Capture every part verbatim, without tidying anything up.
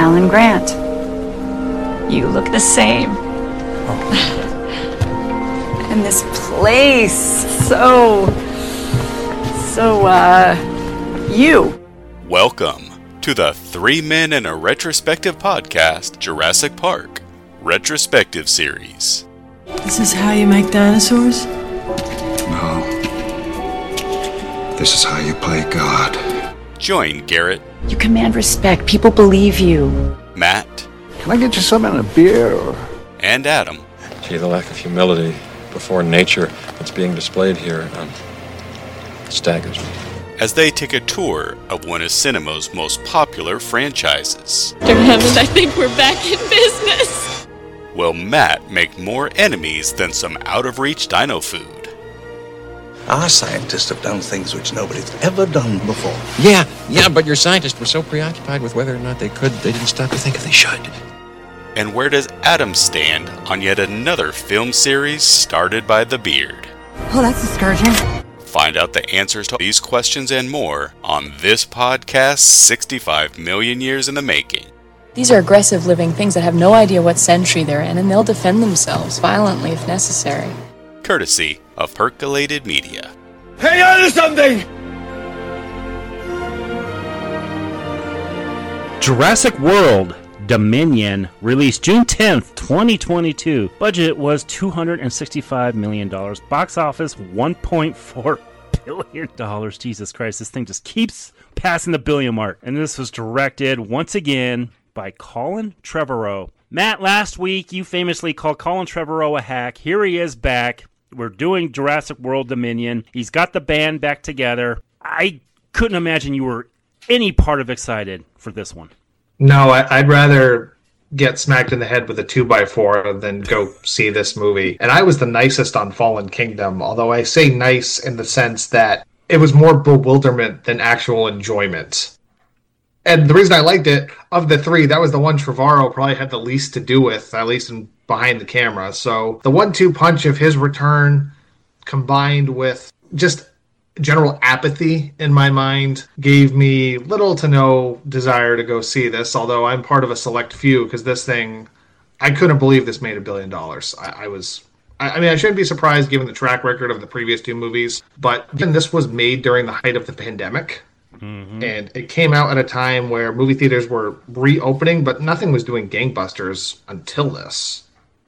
Alan Grant. You look the same. Oh. And this place, so, so, uh, you. Welcome to the Three Men in a Retrospective podcast, Jurassic Park Retrospective Series. This is how you make dinosaurs? No. This is how you play God. Join Garrett. You command respect. People believe you. Matt. Can I get you some in a beer? Or... And Adam. Gee, the lack of humility before nature that's being displayed here um, staggers me. As they take a tour of one of cinema's most popular franchises. Dear heavens, I think we're back in business. Will Matt make more enemies than some out-of-reach dino food? Our scientists have done things which nobody's ever done before. Yeah, yeah, but your scientists were so preoccupied with whether or not they could, they didn't stop to think if they should. And where does Adam stand on yet another film series started by the Beard? Oh, that's discouraging. Find out the answers to these questions and more on this podcast, sixty-five million years in the making. These are aggressive living things that have no idea what century they're in, and they'll defend themselves violently if necessary. Courtesy of Percolated Media. Hang on to something! Jurassic World Dominion released June tenth, twenty twenty-two. Budget was two hundred sixty-five million dollars. Box office one point four billion dollars. Jesus Christ, this thing just keeps passing the billion mark. And this was directed once again by Colin Trevorrow. Matt, last week you famously called Colin Trevorrow a hack. Here he is back. We're doing Jurassic World Dominion. He's got the band back together. I couldn't imagine you were any part of excited for this one. No, I'd rather get smacked in the head with a two by four than go see this movie. And I was the nicest on Fallen Kingdom, although I say nice in the sense that it was more bewilderment than actual enjoyment. And the reason I liked it, of the three, that was the one Trevorrow probably had the least to do with, at least in, behind the camera. So the one two punch of his return combined with just general apathy in my mind gave me little to no desire to go see this, although I'm part of a select few, because this thing, I couldn't believe this made a billion dollars. I, I was, I, I mean, I shouldn't be surprised given the track record of the previous two movies, but again, this was made during the height of the pandemic, mm-hmm. and it came out at a time where movie theaters were reopening, but nothing was doing gangbusters until this.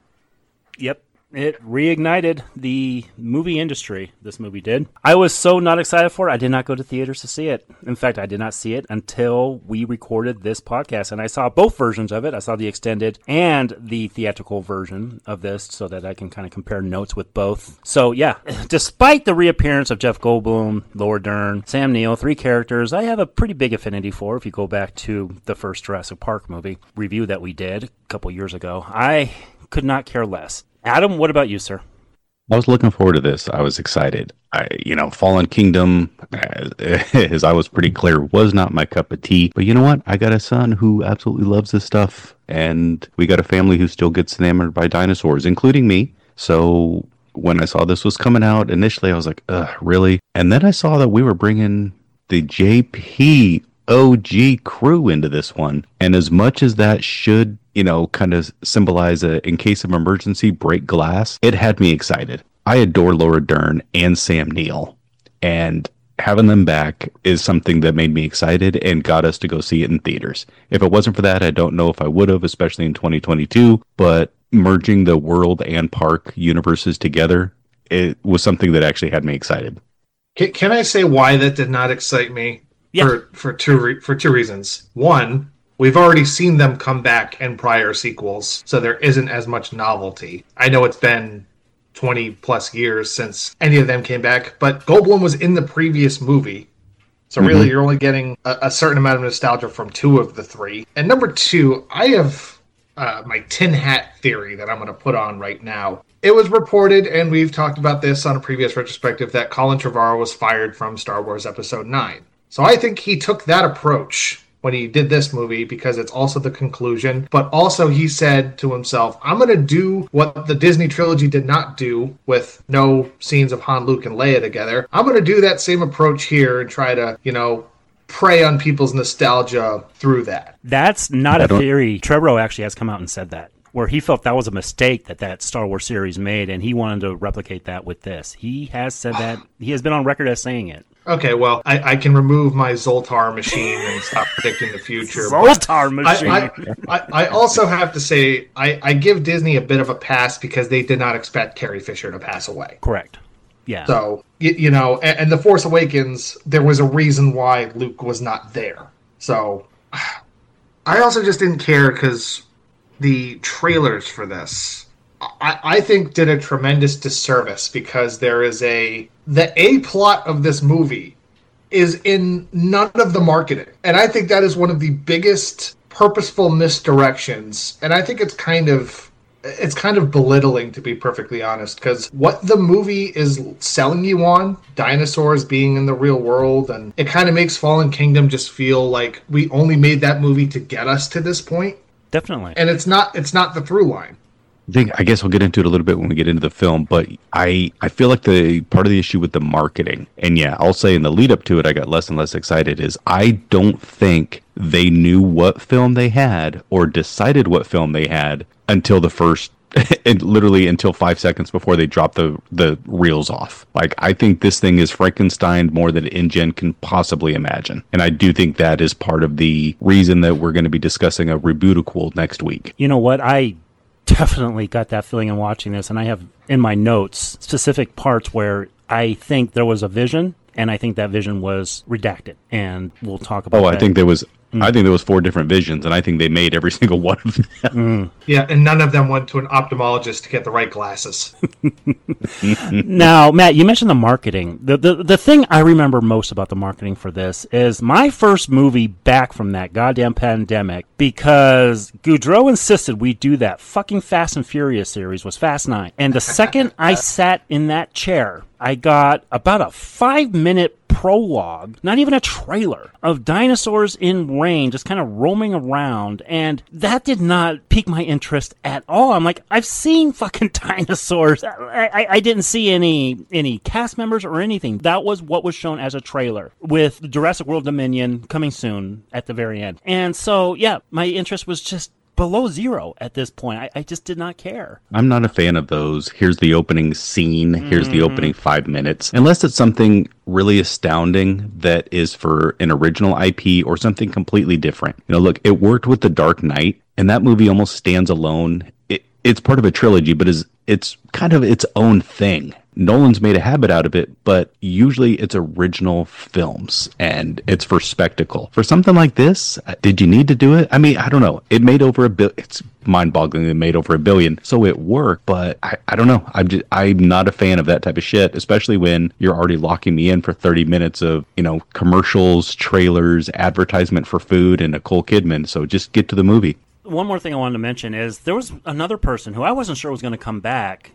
Yep. It reignited the movie industry, this movie did. I was so not excited for it, I did not go to theaters to see it. In fact, I did not see it until we recorded this podcast, and I saw both versions of it. I saw the extended and the theatrical version of this so that I can kind of compare notes with both. So, yeah, despite the reappearance of Jeff Goldblum, Laura Dern, Sam Neill, three characters I have a pretty big affinity for if you go back to the first Jurassic Park movie review that we did a couple years ago. I could not care less. Adam, what about you, sir? I was looking forward to this. I was excited. I, you know, Fallen Kingdom, as I was pretty clear, was not my cup of tea. But you know what? I got a son who absolutely loves this stuff. And we got a family who still gets enamored by dinosaurs, including me. So when I saw this was coming out, initially I was like, ugh, really? And then I saw that we were bringing the J P O G crew into this one. And as much as that should, you know, kind of symbolize a, in case of emergency, break glass, it had me excited. I adore Laura Dern and Sam Neill, and having them back is something that made me excited and got us to go see it in theaters. If it wasn't for that, I don't know if I would have, especially in twenty twenty-two, but merging the world and park universes together, it was something that actually had me excited. Can, can I say why that did not excite me? Yeah. For, for, two re- for two reasons. One, we've already seen them come back in prior sequels, so there isn't as much novelty. I know it's been twenty plus years since any of them came back, but Goldblum was in the previous movie. So really, mm-hmm. you're only getting a, a certain amount of nostalgia from two of the three. And number two, I have uh, my tin hat theory that I'm going to put on right now. It was reported, and we've talked about this on a previous retrospective, that Colin Trevorrow was fired from Star Wars Episode nine. So I think he took that approach when he did this movie because it's also the conclusion. But also he said to himself, I'm going to do what the Disney trilogy did not do with no scenes of Han, Luke, and Leia together. I'm going to do that same approach here and try to, you know, prey on people's nostalgia through that. That's not I a don't- theory. Trevorrow actually has come out and said that, where he felt that was a mistake that that Star Wars series made, and he wanted to replicate that with this. He has said that. He has been on record as saying it. Okay, well, I, I can remove my Zoltar machine and stop predicting the future. Zoltar but machine. I, I, I, I also have to say, I, I give Disney a bit of a pass because they did not expect Carrie Fisher to pass away. Correct. Yeah. So, you, you know, and, and The Force Awakens, there was a reason why Luke was not there. So, I also just didn't care because the trailers for this, I, I think, did a tremendous disservice because there is a... The A plot of this movie is in none of the marketing. And I think that is one of the biggest purposeful misdirections. And I think it's kind of... It's kind of belittling, to be perfectly honest, because what the movie is selling you on, dinosaurs being in the real world, and it kind of makes Fallen Kingdom just feel like we only made that movie to get us to this point. Definitely. And it's not it's not the through line. I think I guess we'll get into it a little bit when we get into the film, but I I feel like the part of the issue with the marketing, and yeah, I'll say in the lead up to it, I got less and less excited. Is I don't think they knew what film they had or decided what film they had until the first, and literally until five seconds before they dropped the the reels off. Like I think this thing is Frankenstein more than InGen can possibly imagine, and I do think that is part of the reason that we're going to be discussing a Rebootaquel next week. You know what? I definitely got that feeling in watching this, and I have in my notes specific parts where I think there was a vision, and I think that vision was redacted, and we'll talk about Oh, that. I think there was I think there was four different visions, and I think they made every single one of them. Mm. Yeah, and none of them went to an ophthalmologist to get the right glasses. Now, Matt, you mentioned the marketing. The, the the thing I remember most about the marketing for this is my first movie back from that goddamn pandemic, because Goudreau insisted we do that fucking Fast and Furious series was Fast Nine. And the second I sat in that chair, I got about a five-minute prologue, not even a trailer, of dinosaurs in rain just kind of roaming around, and that did not pique my interest at all. I'm like, I've seen fucking dinosaurs. I, I, I didn't see any any cast members or anything. That was what was shown as a trailer, with Jurassic World Dominion coming soon at the very end. And so, yeah, my interest was just below zero at this point. I, I just did not care. I'm not a fan of those. Here's the opening scene. Here's the opening five minutes. Unless it's something really astounding that is for an original I P or something completely different. You know, look, it worked with The Dark Knight, and that movie almost stands alone. It, it's part of a trilogy, but is it's kind of its own thing. Nolan's made a habit out of it, but usually it's original films and it's for spectacle. For something like this, did you need to do it? I mean, I don't know. It made over a billion. It's mind-boggling. It made over a billion, so it worked. But I, I don't know. I'm just, I'm not a fan of that type of shit, especially when you're already locking me in for thirty minutes of, you know, commercials, trailers, advertisement for food, and Nicole Kidman. So just get to the movie. One more thing I wanted to mention is there was another person who I wasn't sure was going to come back,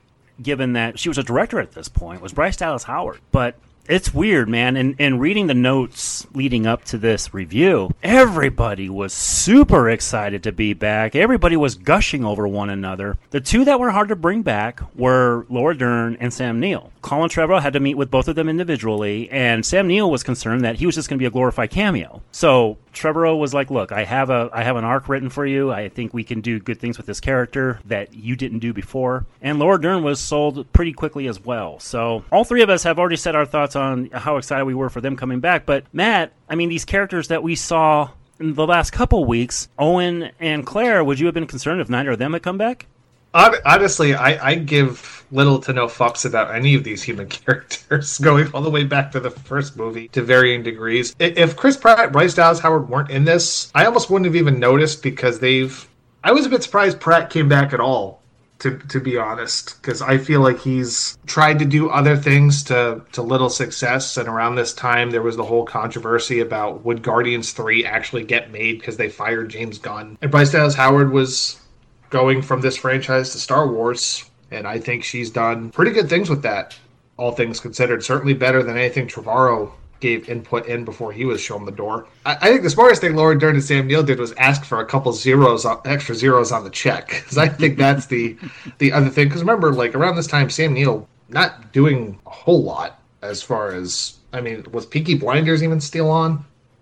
given that she was a director at this point, was Bryce Dallas Howard. But it's weird, man. And, and reading the notes leading up to this review, everybody was super excited to be back. Everybody was gushing over one another. The two that were hard to bring back were Laura Dern and Sam Neill. Colin Trevorrow had to meet with both of them individually, and Sam Neill was concerned that he was just going to be a glorified cameo. So Trevorrow was like, look, I have a I have an arc written for you. I think we can do good things with this character that you didn't do before. And Laura Dern was sold pretty quickly as well. So all three of us have already said our thoughts on how excited we were for them coming back. But Matt, I mean, these characters that we saw in the last couple weeks, Owen and Claire, would you have been concerned if neither of them had come back? Honestly, I, I give little to no fucks about any of these human characters, going all the way back to the first movie to varying degrees. If Chris Pratt, Bryce Dallas Howard weren't in this, I almost wouldn't have even noticed, because they've... I was a bit surprised Pratt came back at all, to to be honest, because I feel like he's tried to do other things to, to little success, and around this time there was the whole controversy about would Guardians three actually get made because they fired James Gunn. And Bryce Dallas Howard was going from this franchise to Star Wars, and I think she's done pretty good things with that, all things considered. Certainly better than anything Trevorrow gave input in before he was shown the door. I, I think the smartest thing Laura Dern and Sam Neill did was ask for a couple zeros, extra zeros on the check, because I think that's the the other thing. Because remember, like around this time, Sam Neill not doing a whole lot as far as, I mean, was Peaky Blinders even still on?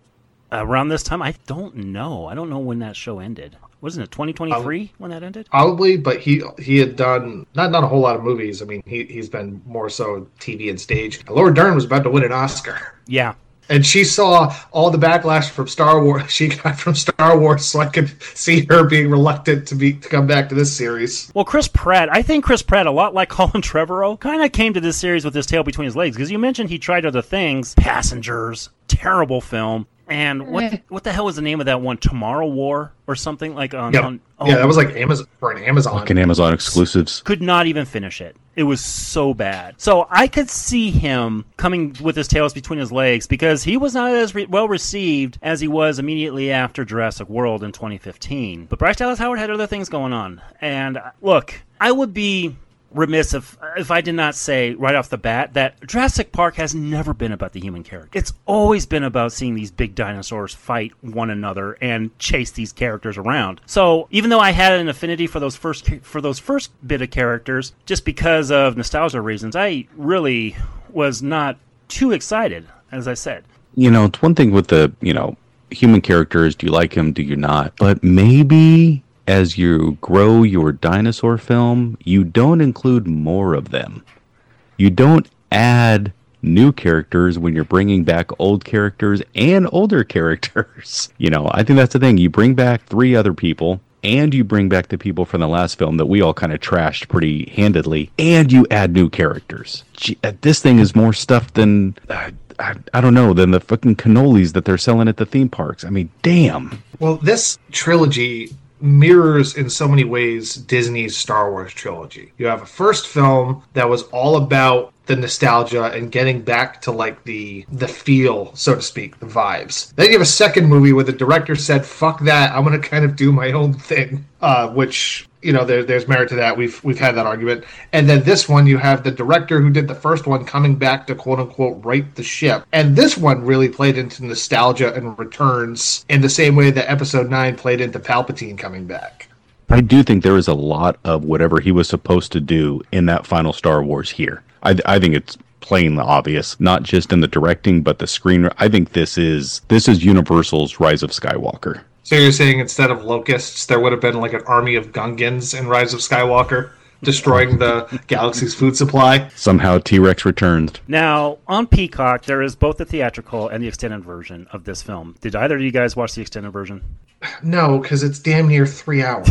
around this time? I don't know. I don't know when that show ended. Wasn't it twenty twenty-three um, when that ended? Probably, but he he had done not not a whole lot of movies. I mean, he he's been more so T V and stage. Laura Dern was about to win an Oscar. Yeah. And she saw all the backlash from Star Wars she got from Star Wars, so I could see her being reluctant to be to come back to this series. Well, Chris Pratt, I think Chris Pratt, a lot like Colin Trevorrow, kind of came to this series with his tail between his legs, because you mentioned he tried other things. Passengers, terrible film. And what what the hell was the name of that one? Tomorrow War or something like on? Yep. on oh, yeah, that was like Amazon for an Amazon. Fucking Amazon exclusives. Could not even finish it. It was so bad. So I could see him coming with his tails between his legs because he was not as re- well received as he was immediately after Jurassic World in twenty fifteen. But Bryce Dallas Howard had other things going on. And look, I would be remiss if if I did not say right off the bat that Jurassic Park has never been about the human character. It's always been about seeing these big dinosaurs fight one another and chase these characters around. So even though I had an affinity for those first for those first bit of characters, just because of nostalgia reasons, I really was not too excited, as I said. You know, it's one thing with the, you know, human characters. Do you like them? Do you not? But maybe as you grow your dinosaur film, you don't include more of them. You don't add new characters when you're bringing back old characters and older characters. You know, I think that's the thing. You bring back three other people, and you bring back the people from the last film that we all kind of trashed pretty handedly, and you add new characters. Gee, this thing is more stuff than, uh, I, I don't know, than the fucking cannolis that they're selling at the theme parks. I mean, damn. Well, this trilogy mirrors in so many ways Disney's Star Wars trilogy. You have a first film that was all about the nostalgia and getting back to like the the feel, so to speak, the vibes. Then you have a second movie where the director said, fuck that, I'm going to kind of do my own thing, uh, which, you know, there, there's merit to that. We've we've had that argument. And then this one, you have the director who did the first one coming back to quote-unquote right the ship. And this one really played into nostalgia and returns in the same way that Episode nine played into Palpatine coming back. I do think there is a lot of whatever he was supposed to do in that final Star Wars here. I, I think it's plain obvious, not just in the directing, but the screen. I think this is this is Universal's Rise of Skywalker. So you're saying instead of locusts, there would have been like an army of Gungans in Rise of Skywalker, destroying the galaxy's food supply? Somehow T-Rex returned. Now, on Peacock, there is both the theatrical and the extended version of this film. Did either of you guys watch the extended version? No, because it's damn near three hours.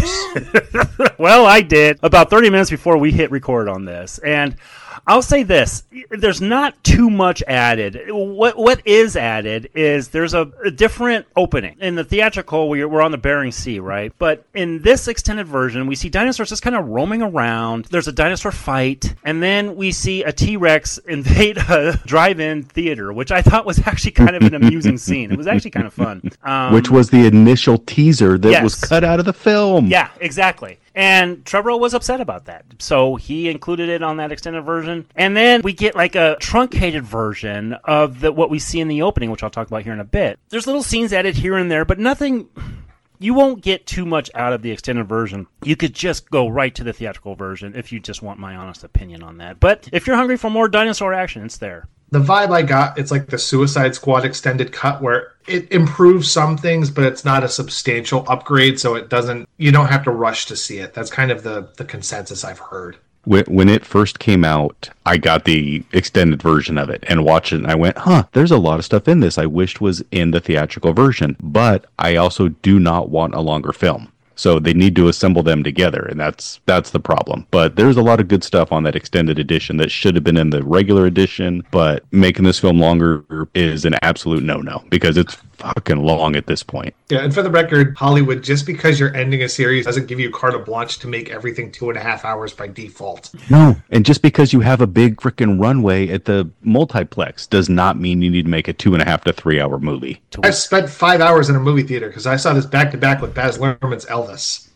Well, I did about thirty minutes before we hit record on this. And I'll say this, there's not too much added. What What is added is there's a, a different opening. In the theatrical, we're, we're on the Bering Sea, right? But in this extended version, we see dinosaurs just kind of roaming around. There's a dinosaur fight, and then we see a T-Rex invade a drive-in theater, which I thought was actually kind of an amusing scene. It was actually kind of fun. Um, which was the initial teaser that yes. was cut out of the film. Yeah, exactly. And Trevorrow was upset about that. So he included it on that extended version. And then we get like a truncated version of the, what we see in the opening, which I'll talk about here in a bit. There's little scenes added here and there, but nothing... You won't get too much out of the extended version. You could just go right to the theatrical version if you just want my honest opinion on that. But if you're hungry for more dinosaur action, it's there. The vibe I got, it's like the Suicide Squad extended cut where it improves some things, but it's not a substantial upgrade, so it doesn't, you don't have to rush to see it. That's kind of the, the consensus I've heard. When, when it first came out, I got the extended version of it and watched it, and I went, huh, there's a lot of stuff in this I wished was in the theatrical version, but I also do not want a longer film. So they need to assemble them together, and that's that's the problem. But there's a lot of good stuff on that extended edition that should have been in the regular edition, but making this film longer is an absolute no-no, because it's fucking long at this point. Yeah, and for the record, Hollywood, just because you're ending a series doesn't give you carte blanche to make everything two and a half hours by default. No, and just because you have a big freaking runway at the multiplex does not mean you need to make a two and a half to three hour movie. I spent five hours in a movie theater because I saw this back-to-back with Baz Luhrmann's Elvis.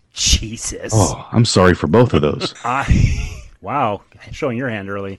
Jesus. Oh, I'm sorry for both of those. I, wow, showing your hand early.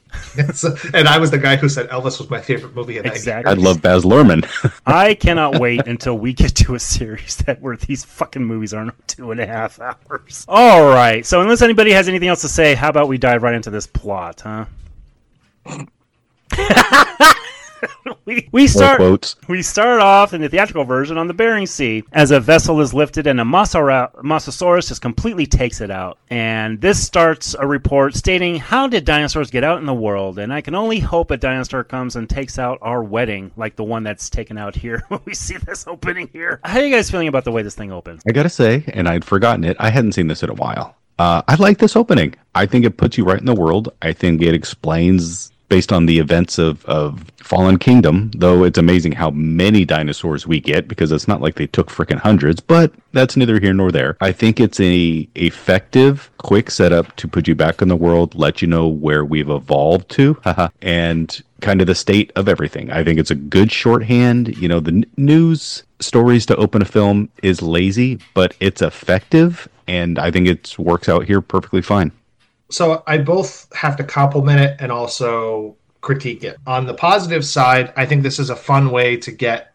And I was the guy who said Elvis was my favorite movie. And exactly. I love Baz Luhrmann. I cannot wait until we get to a series that where these fucking movies are not two and a half hours. All right. So unless anybody has anything else to say, how about we dive right into this plot, huh? we we start quotes. we start off in the theatrical version on the Bering Sea as a vessel is lifted and a Mosaura- Mosasaurus just completely takes it out. And this starts a report stating, how did dinosaurs get out in the world? And I can only hope a dinosaur comes and takes out our wedding, like the one that's taken out here when we see this opening here. How are you guys feeling about the way this thing opens? I gotta say, and I'd forgotten it, I hadn't seen this in a while. Uh, I like this opening. I think it puts you right in the world. I think it explains, based on the events of, of Fallen Kingdom, though it's amazing how many dinosaurs we get, because it's not like they took frickin' hundreds, but that's neither here nor there. I think it's a effective, quick setup to put you back in the world, let you know where we've evolved to, and kind of the state of everything. I think it's a good shorthand. You know, the n- news stories to open a film is lazy, but it's effective, and I think it works out here perfectly fine. So I both have to compliment it and also critique it. On the positive side, I think this is a fun way to get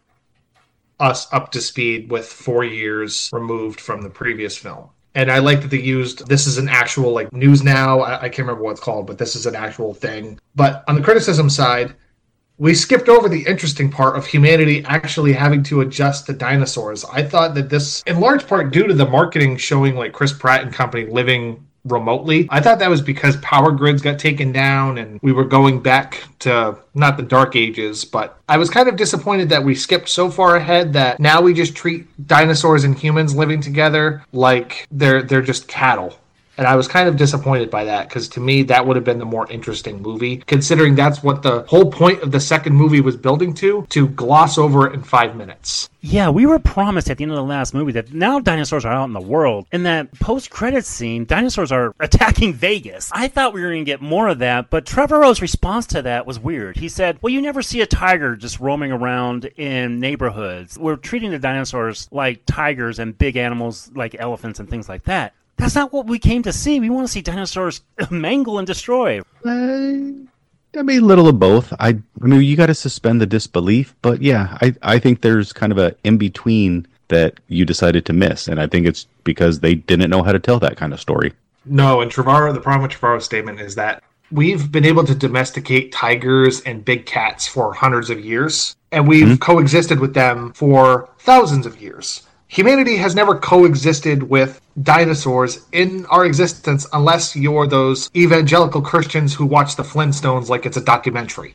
us up to speed with four years removed from the previous film. And I like that they used, this is an actual like news now. I, I can't remember what it's called, but this is an actual thing. But on the criticism side, we skipped over the interesting part of humanity actually having to adjust to dinosaurs. I thought that this, in large part due to the marketing showing like Chris Pratt and company living remotely, I thought that was because power grids got taken down and we were going back to not the dark ages, but I was kind of disappointed that we skipped so far ahead that now we just treat dinosaurs and humans living together like they're they're just cattle. And I was kind of disappointed by that, because to me, that would have been the more interesting movie, considering that's what the whole point of the second movie was building to, to gloss over it in five minutes. Yeah, we were promised at the end of the last movie that now dinosaurs are out in the world. In that post-credits scene, dinosaurs are attacking Vegas. I thought we were going to get more of that, but Trevorrow's response to that was weird. He said, well, you never see a tiger just roaming around in neighborhoods. We're treating the dinosaurs like tigers and big animals like elephants and things like that. That's not what we came to see. We want to see dinosaurs mangle and destroy. Uh, I mean, a little of both. I, I mean, you got to suspend the disbelief, but yeah, I, I think there's kind of a in-between that you decided to miss, and I think it's because they didn't know how to tell that kind of story. No, and Trevorrow, the problem with Trevorrow's statement is that we've been able to domesticate tigers and big cats for hundreds of years, and we've mm-hmm. coexisted with them for thousands of years. Humanity has never coexisted with dinosaurs in our existence unless you're those evangelical Christians who watch the Flintstones like it's a documentary.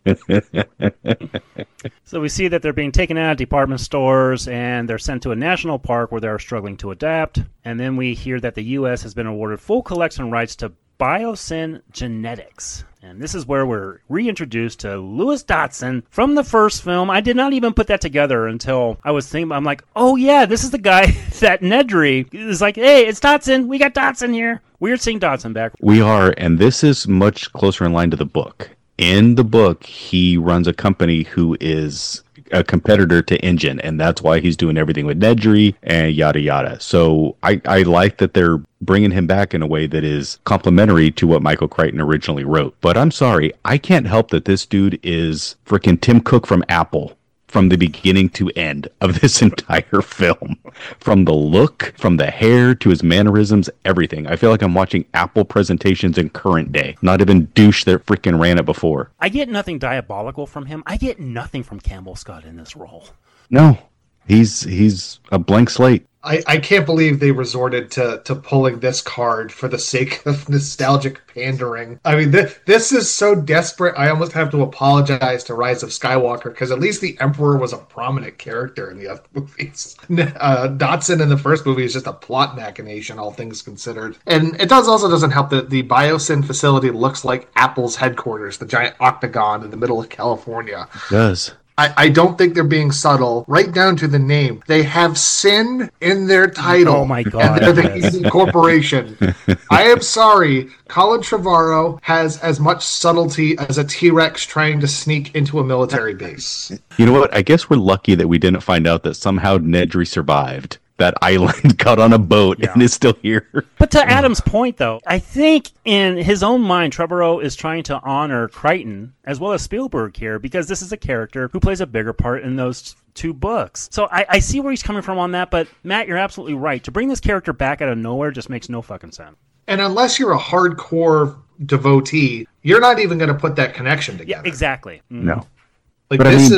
So we see that they're being taken out of department stores and they're sent to a national park where they're struggling to adapt. And then we hear that the U S has been awarded full collection rights to Biosyn Genetics. And this is where we're reintroduced to Lewis Dodson from the first film. I did not even put that together until I was thinking, I'm like, oh yeah, this is the guy that Nedry is like, hey, it's Dodson. We got Dodson here. We're seeing Dodson back. We are, and this is much closer in line to the book. In the book, he runs a company who is a competitor to Engine, and that's why he's doing everything with Nedry and yada yada. So I, I like that they're bringing him back in a way that is complementary to what Michael Crichton originally wrote. But I'm sorry, I can't help that this dude is freaking Tim Cook from Apple from the beginning to end of this entire film. From the look, from the hair to his mannerisms, everything. I feel like I'm watching Apple presentations in current day, not even douche that freaking ran it before. I get nothing diabolical from him. I get nothing from Campbell Scott in this role. No, he's he's a blank slate. I, I can't believe they resorted to, to pulling this card for the sake of nostalgic pandering. I mean, th- this is so desperate, I almost have to apologize to Rise of Skywalker, because at least the Emperor was a prominent character in the other movies. Uh, Dodson in the first movie is just a plot machination, all things considered. And it does also doesn't help that the Biosyn facility looks like Apple's headquarters, the giant octagon in the middle of California. It does. I, I don't think they're being subtle, right down to the name. They have sin in their title. Oh my God. And they're the Easy Corporation. I am sorry. Colin Trevorrow has as much subtlety as a T-Rex trying to sneak into a military base. You know what? I guess we're lucky that we didn't find out that somehow Nedry survived that island, got on a boat, yeah. and is still here. But to Adam's point, though, I think in his own mind, Trevorrow is trying to honor Crichton as well as Spielberg here, because this is a character who plays a bigger part in those two books. So I, I see where he's coming from on that, but Matt, you're absolutely right. To bring this character back out of nowhere just makes no fucking sense. And unless you're a hardcore devotee, you're not even going to put that connection together. Yeah, exactly. Mm-hmm. No. Like but this I mean, is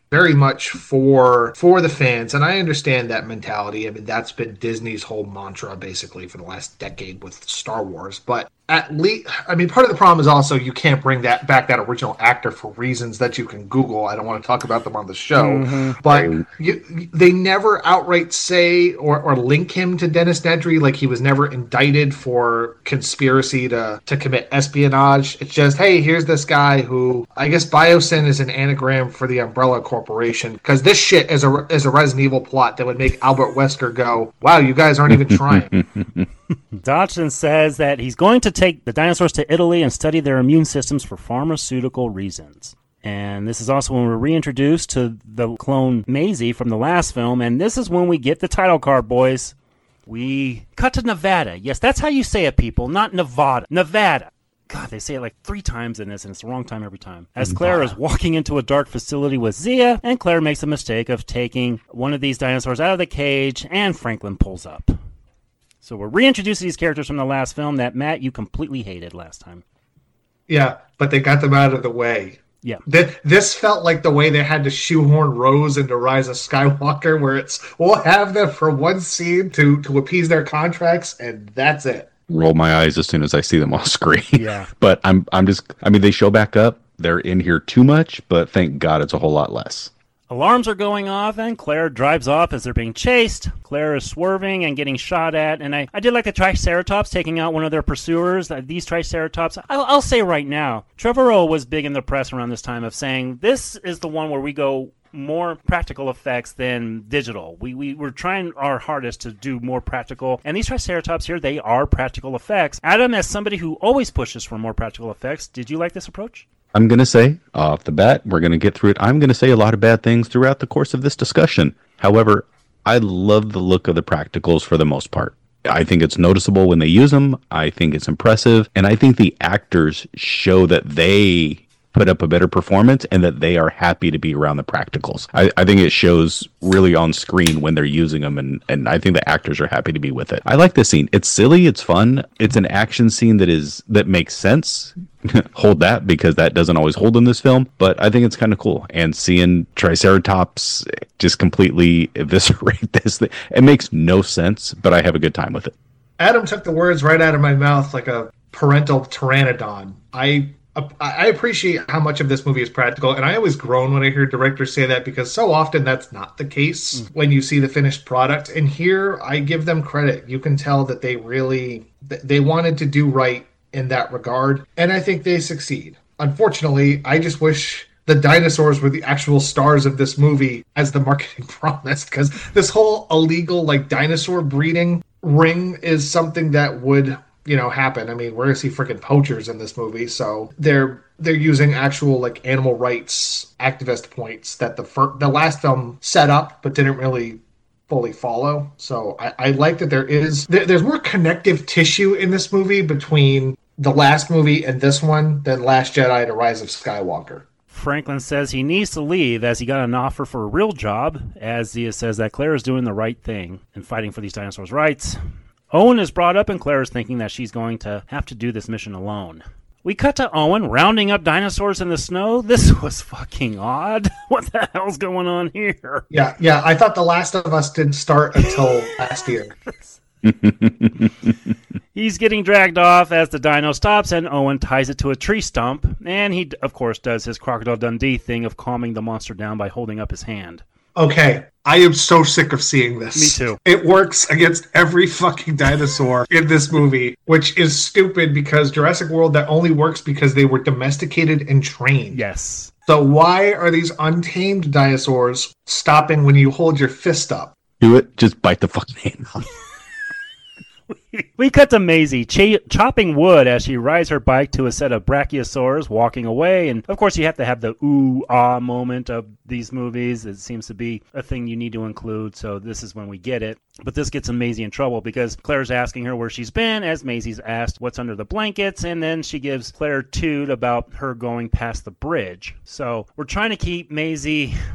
very much for for the fans, and I understand that mentality. I mean, that's been Disney's whole mantra basically for the last decade with Star Wars. But at least, I mean, part of the problem is also you can't bring that back that original actor for reasons that you can Google. I don't want to talk about them on the show, mm-hmm. but you, they never outright say or, or link him to Dennis Nedry. Like, he was never indicted for conspiracy to to commit espionage. It's just, hey, here's this guy who, I guess Biosyn is an anagram for the Umbrella Corporation, because this shit is a is a Resident Evil plot that would make Albert Wesker go, wow, you guys aren't even trying. Dodson says that he's going to take the dinosaurs to Italy and study their immune systems for pharmaceutical reasons. And this is also when we're reintroduced to the clone Maisie from the last film, and this is when we get the title card, boys. We cut to Nevada. Yes, that's how you say it, people, not Nevada. Nevada. God, they say it like three times in this, and it's the wrong time every time. As Claire is walking into a dark facility with Zia, and Claire makes a mistake of taking one of these dinosaurs out of the cage, and Franklin pulls up. So we're reintroducing these characters from the last film that, Matt, you completely hated last time. Yeah, but they got them out of the way. Yeah. This, this felt like the way they had to shoehorn Rose into Rise of Skywalker, where it's, we'll have them for one scene to, to appease their contracts, and that's it. Roll my eyes as soon as I see them on screen. Yeah. But I'm I'm just, I mean, they show back up. They're in here too much, but thank God it's a whole lot less. Alarms are going off, and Claire drives off as they're being chased. Claire is swerving and getting shot at, and I, I did like the Triceratops taking out one of their pursuers. Uh, these Triceratops, I'll, I'll say right now, Trevorrow was big in the press around this time of saying, this is the one where we go more practical effects than digital. We, we we're trying our hardest to do more practical, and these Triceratops here, they are practical effects. Adam, as somebody who always pushes for more practical effects, did you like this approach? I'm going to say, off the bat, we're going to get through it. I'm going to say a lot of bad things throughout the course of this discussion. However, I love the look of the practicals for the most part. I think it's noticeable when they use them. I think it's impressive. And I think the actors show that they put up a better performance and that they are happy to be around the practicals. I, I think it shows really on screen when they're using them, and, and I think the actors are happy to be with it. I like this scene. It's silly. It's fun. It's an action scene that is that makes sense. Hold that, because that doesn't always hold in this film, but I think it's kind of cool. And seeing Triceratops just completely eviscerate this, it makes no sense, but I have a good time with it. Adam took the words right out of my mouth like a parental pteranodon. I I appreciate how much of this movie is practical, and I always groan when I hear directors say that, because so often that's not the case mm. when you see the finished product. And here, I give them credit. You can tell that they really, they wanted to do right in that regard, and I think they succeed. Unfortunately, I just wish the dinosaurs were the actual stars of this movie, as the marketing promised, because this whole illegal, like, dinosaur breeding ring is something that would, you know, happen. I mean, we're gonna see freaking poachers in this movie, so they're they're using actual, like, animal rights activist points that the fir- the last film set up but didn't really fully follow. So I, I like that there is there, there's more connective tissue in this movie between the last movie and this one than Last Jedi to Rise of Skywalker. Franklin says he needs to leave as he got an offer for a real job, as Zia says that Claire is doing the right thing and fighting for these dinosaurs' rights. Owen is brought up, and Claire is thinking that she's going to have to do this mission alone. We cut to Owen rounding up dinosaurs in the snow. This was fucking odd. What the hell's going on here? Yeah, yeah. I thought The Last of Us didn't start until last year. He's getting dragged off as the dino stops, and Owen ties it to a tree stump. And he, of course, does his Crocodile Dundee thing of calming the monster down by holding up his hand. Okay, I am so sick of seeing this. Me too. It works against every fucking dinosaur in this movie, which is stupid because Jurassic World, that only works because they were domesticated and trained. Yes. So why are these untamed dinosaurs stopping when you hold your fist up? Do it. Just bite the fucking hand off. We cut to Maisie ch- chopping wood as she rides her bike to a set of brachiosaurs walking away. And, of course, you have to have the ooh-ah moment of these movies. It seems to be a thing you need to include, so this is when we get it. But this gets Maisie in trouble because Claire's asking her where she's been, as Maisie's asked what's under the blankets, and then she gives Claire toot about her going past the bridge. So we're trying to keep Maisie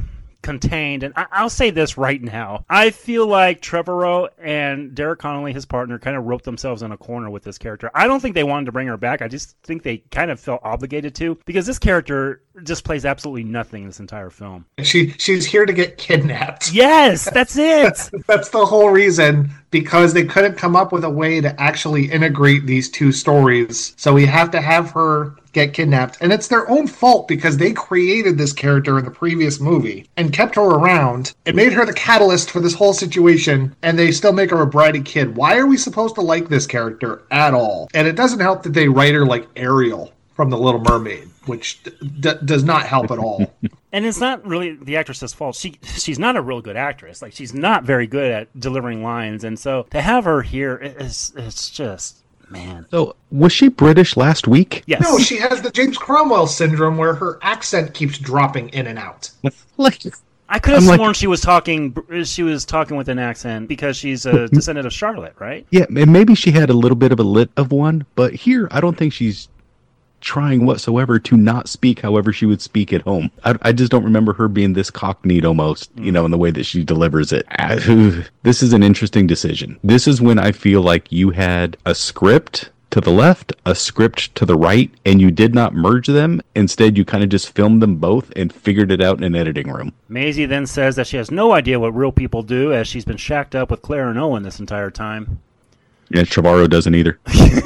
contained. And I- I'll say this right now. I feel like Trevorrow and Derek Connolly, his partner, kind of roped themselves in a corner with this character. I don't think they wanted to bring her back. I just think they kind of felt obligated to, because this character just plays absolutely nothing this entire film. She she's here to get kidnapped. Yes, that's it. That's the whole reason, because they couldn't come up with a way to actually integrate these two stories. So we have to have her get kidnapped. And it's their own fault, because they created this character in the previous movie and kept her around and made her the catalyst for this whole situation, and they still make her a bratty kid. Why are we supposed to like this character at all? And it doesn't help that they write her like Ariel from The Little Mermaid, which d- d- does not help at all. And it's not really the actress's fault. She she's not a real good actress. Like, she's not very good at delivering lines, and so to have her here is it's just, man. So was she British last week? Yes. No, she has the James Cromwell syndrome where her accent keeps dropping in and out. Like, I could have I'm sworn like- she was talking she was talking with an accent because she's a descendant of Charlotte, right? Yeah, and maybe she had a little bit of a lit of one, but here I don't think she's trying whatsoever to not speak however she would speak at home. I, I just don't remember her being this cockneyed almost, you know, in the way that she delivers it. Ah, This is an interesting decision. This is when I feel like you had a script to the left, a script to the right, and you did not merge them. Instead, you kind of just filmed them both and figured it out in an editing room. Maisie then says that she has no idea what real people do, as she's been shacked up with Claire and Owen this entire time. Yeah, Trevorrow doesn't either.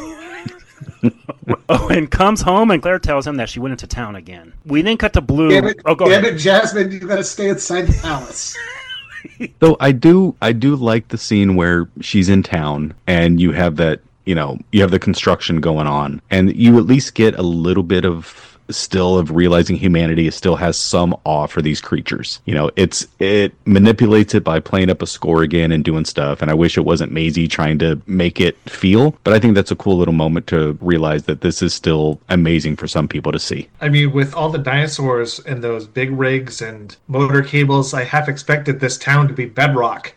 Owen comes home and Claire tells him that she went into town again. We then cut to Blue. Damn it, oh, go damn ahead. it, Jasmine, you gotta stay inside the palace. Though I do, I do like the scene where she's in town and you have that, you know, you have the construction going on, and you at least get a little bit of still of realizing humanity still has some awe for these creatures. You know, it's it manipulates it by playing up a score again and doing stuff. And I wish it wasn't Maisie trying to make it feel, but I think that's a cool little moment to realize that this is still amazing for some people to see. I mean, with all the dinosaurs and those big rigs and motor cables, I half expected this town to be Bedrock.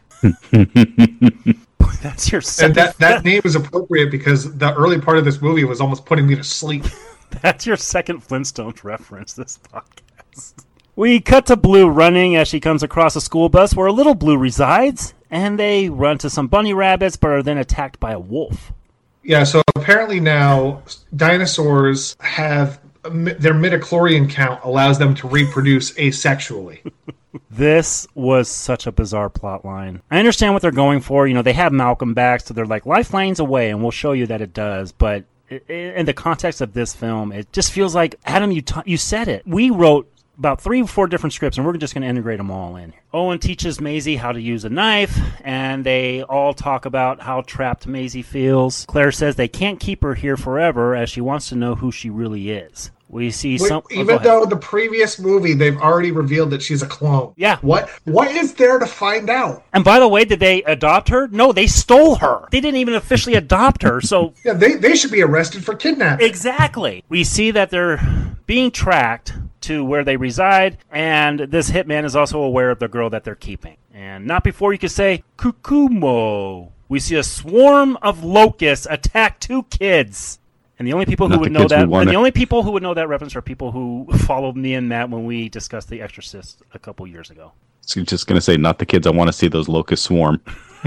That's your And second. that, that name is appropriate because the early part of this movie was almost putting me to sleep. That's your second Flintstones reference this podcast. We cut to Blue running as she comes across a school bus where a little Blue resides, and they run to some bunny rabbits but are then attacked by a wolf. Yeah, so apparently now dinosaurs have their midichlorian count allows them to reproduce asexually. This was such a bizarre plot line. I understand what they're going for. You know, they have Malcolm back, so they're like, Lifeline's away, and we'll show you that it does, but in the context of this film, it just feels like, Adam, you ta- you said it. We wrote about three or four different scripts, and we're just going to integrate them all in. Owen teaches Maisie how to use a knife, and they all talk about how trapped Maisie feels. Claire says they can't keep her here forever, as she wants to know who she really is. We see Wait, some... oh, even go ahead. though the previous movie, they've already revealed that she's a clone. Yeah. What What is there to find out? And by the way, did they adopt her? No, they stole her. They didn't even officially adopt her, so... Yeah, they, they should be arrested for kidnapping. Exactly. We see that they're being tracked to where they reside, and this hitman is also aware of the girl that they're keeping. And not before you could say, Kukumo. We see a swarm of locusts attack two kids. And the only people who Not would the know kids we that, and wanna- the only people who would know that reference are people who followed me and Matt when we discussed The Exorcist a couple years ago. So just going to say, not the kids. I want to see those locusts swarm.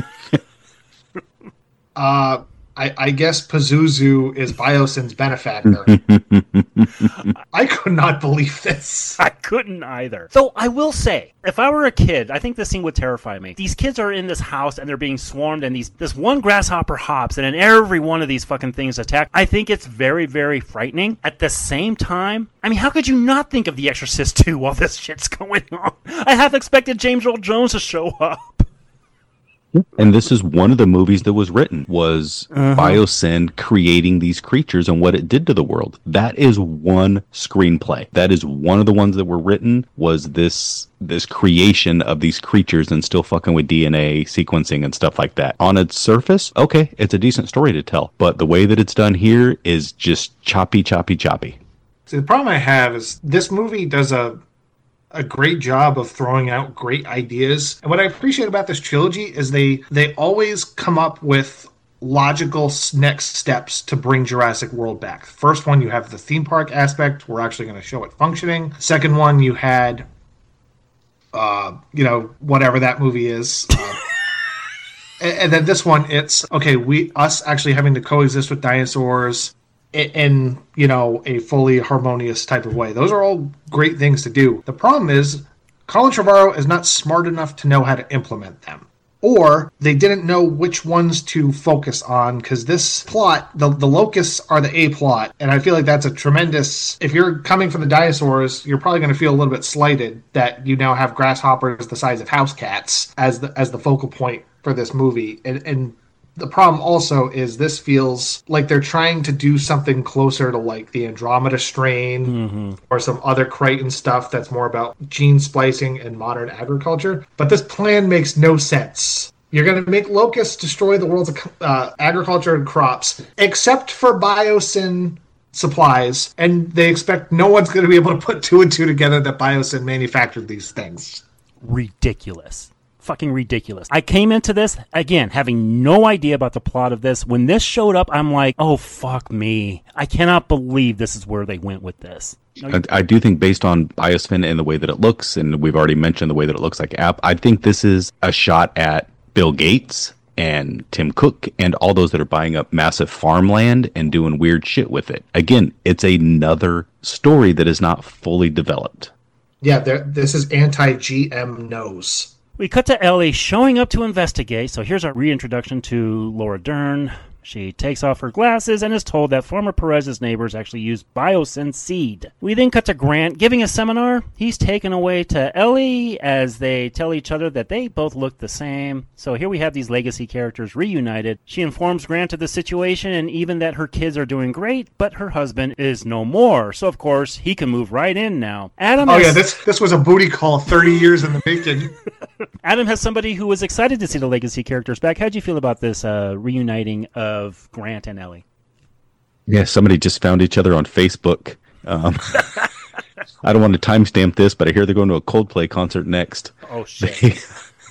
Uh, I, I guess Pazuzu is Biosin's benefactor. I could not believe this. I couldn't either. So I will say, if I were a kid, I think this scene would terrify me. These kids are in this house and they're being swarmed, and these this one grasshopper hops, and then every one of these fucking things attack. I think it's very, very frightening. At the same time, I mean, how could you not think of The Exorcist two while this shit's going on? I half expected James Earl Jones to show up. And this is one of the movies that was written, was Uh-huh. Biosyn creating these creatures and what it did to the world. That is one screenplay. That is one of the ones that were written, was this this creation of these creatures and still fucking with D N A sequencing and stuff like that. On its surface, okay, it's a decent story to tell. But the way that it's done here is just choppy, choppy, choppy. See, the problem I have is this movie does a a great job of throwing out great ideas. And what I appreciate about this trilogy is they they always come up with logical s- next steps to bring Jurassic World back. First one, you have the theme park aspect. We're actually going to show it functioning. Second one, you had uh, you know, whatever that movie is. Uh, and, and then this one, it's, okay, we us actually having to coexist with dinosaurs in, in, you know, a fully harmonious type of way. Those are all great things to do. The problem is, Colin Trevorrow is not smart enough to know how to implement them. Or they didn't know which ones to focus on, because this plot, the, the locusts are the A plot, and I feel like that's a tremendous... If you're coming from the dinosaurs, you're probably going to feel a little bit slighted that you now have grasshoppers the size of house cats as the, as the focal point for this movie. And, and the problem also is this feels like they're trying to do something closer to like the Andromeda strain mm-hmm. or some other Crichton stuff that's more about gene splicing and modern agriculture. But this plan makes no sense. You're going to make locusts destroy the world's uh, agriculture and crops, except for biosyn supplies, and they expect no one's going to be able to put two and two together that biosyn manufactured these things. Ridiculous. Fucking ridiculous. I came into this, again, having no idea about the plot of this. When this showed up, I'm like, oh, fuck me. I cannot believe this is where they went with this. I, I do think based on Biosyn and the way that it looks, and we've already mentioned the way that it looks like app, I think this is a shot at Bill Gates and Tim Cook and all those that are buying up massive farmland and doing weird shit with it. Again, it's another story that is not fully developed. Yeah, this is anti-G M nose. We cut to Ellie showing up to investigate, so here's our reintroduction to Laura Dern. She takes off her glasses and is told that Farmer Perez's neighbors actually use biosyn seed. We then cut to Grant giving a seminar. He's taken away to Ellie as they tell each other that they both look the same. So here we have these legacy characters reunited. She informs Grant of the situation and even that her kids are doing great, but her husband is no more. So of course, he can move right in now. Adam Oh has... yeah, this this was a booty call thirty years in the making. Adam has somebody who was excited to see the legacy characters back. How'd you feel about this uh, reuniting of Grant and Ellie? Yeah, somebody just found each other on Facebook. Um, I don't want to timestamp this, but I hear they're going to a Coldplay concert next. Oh, shit.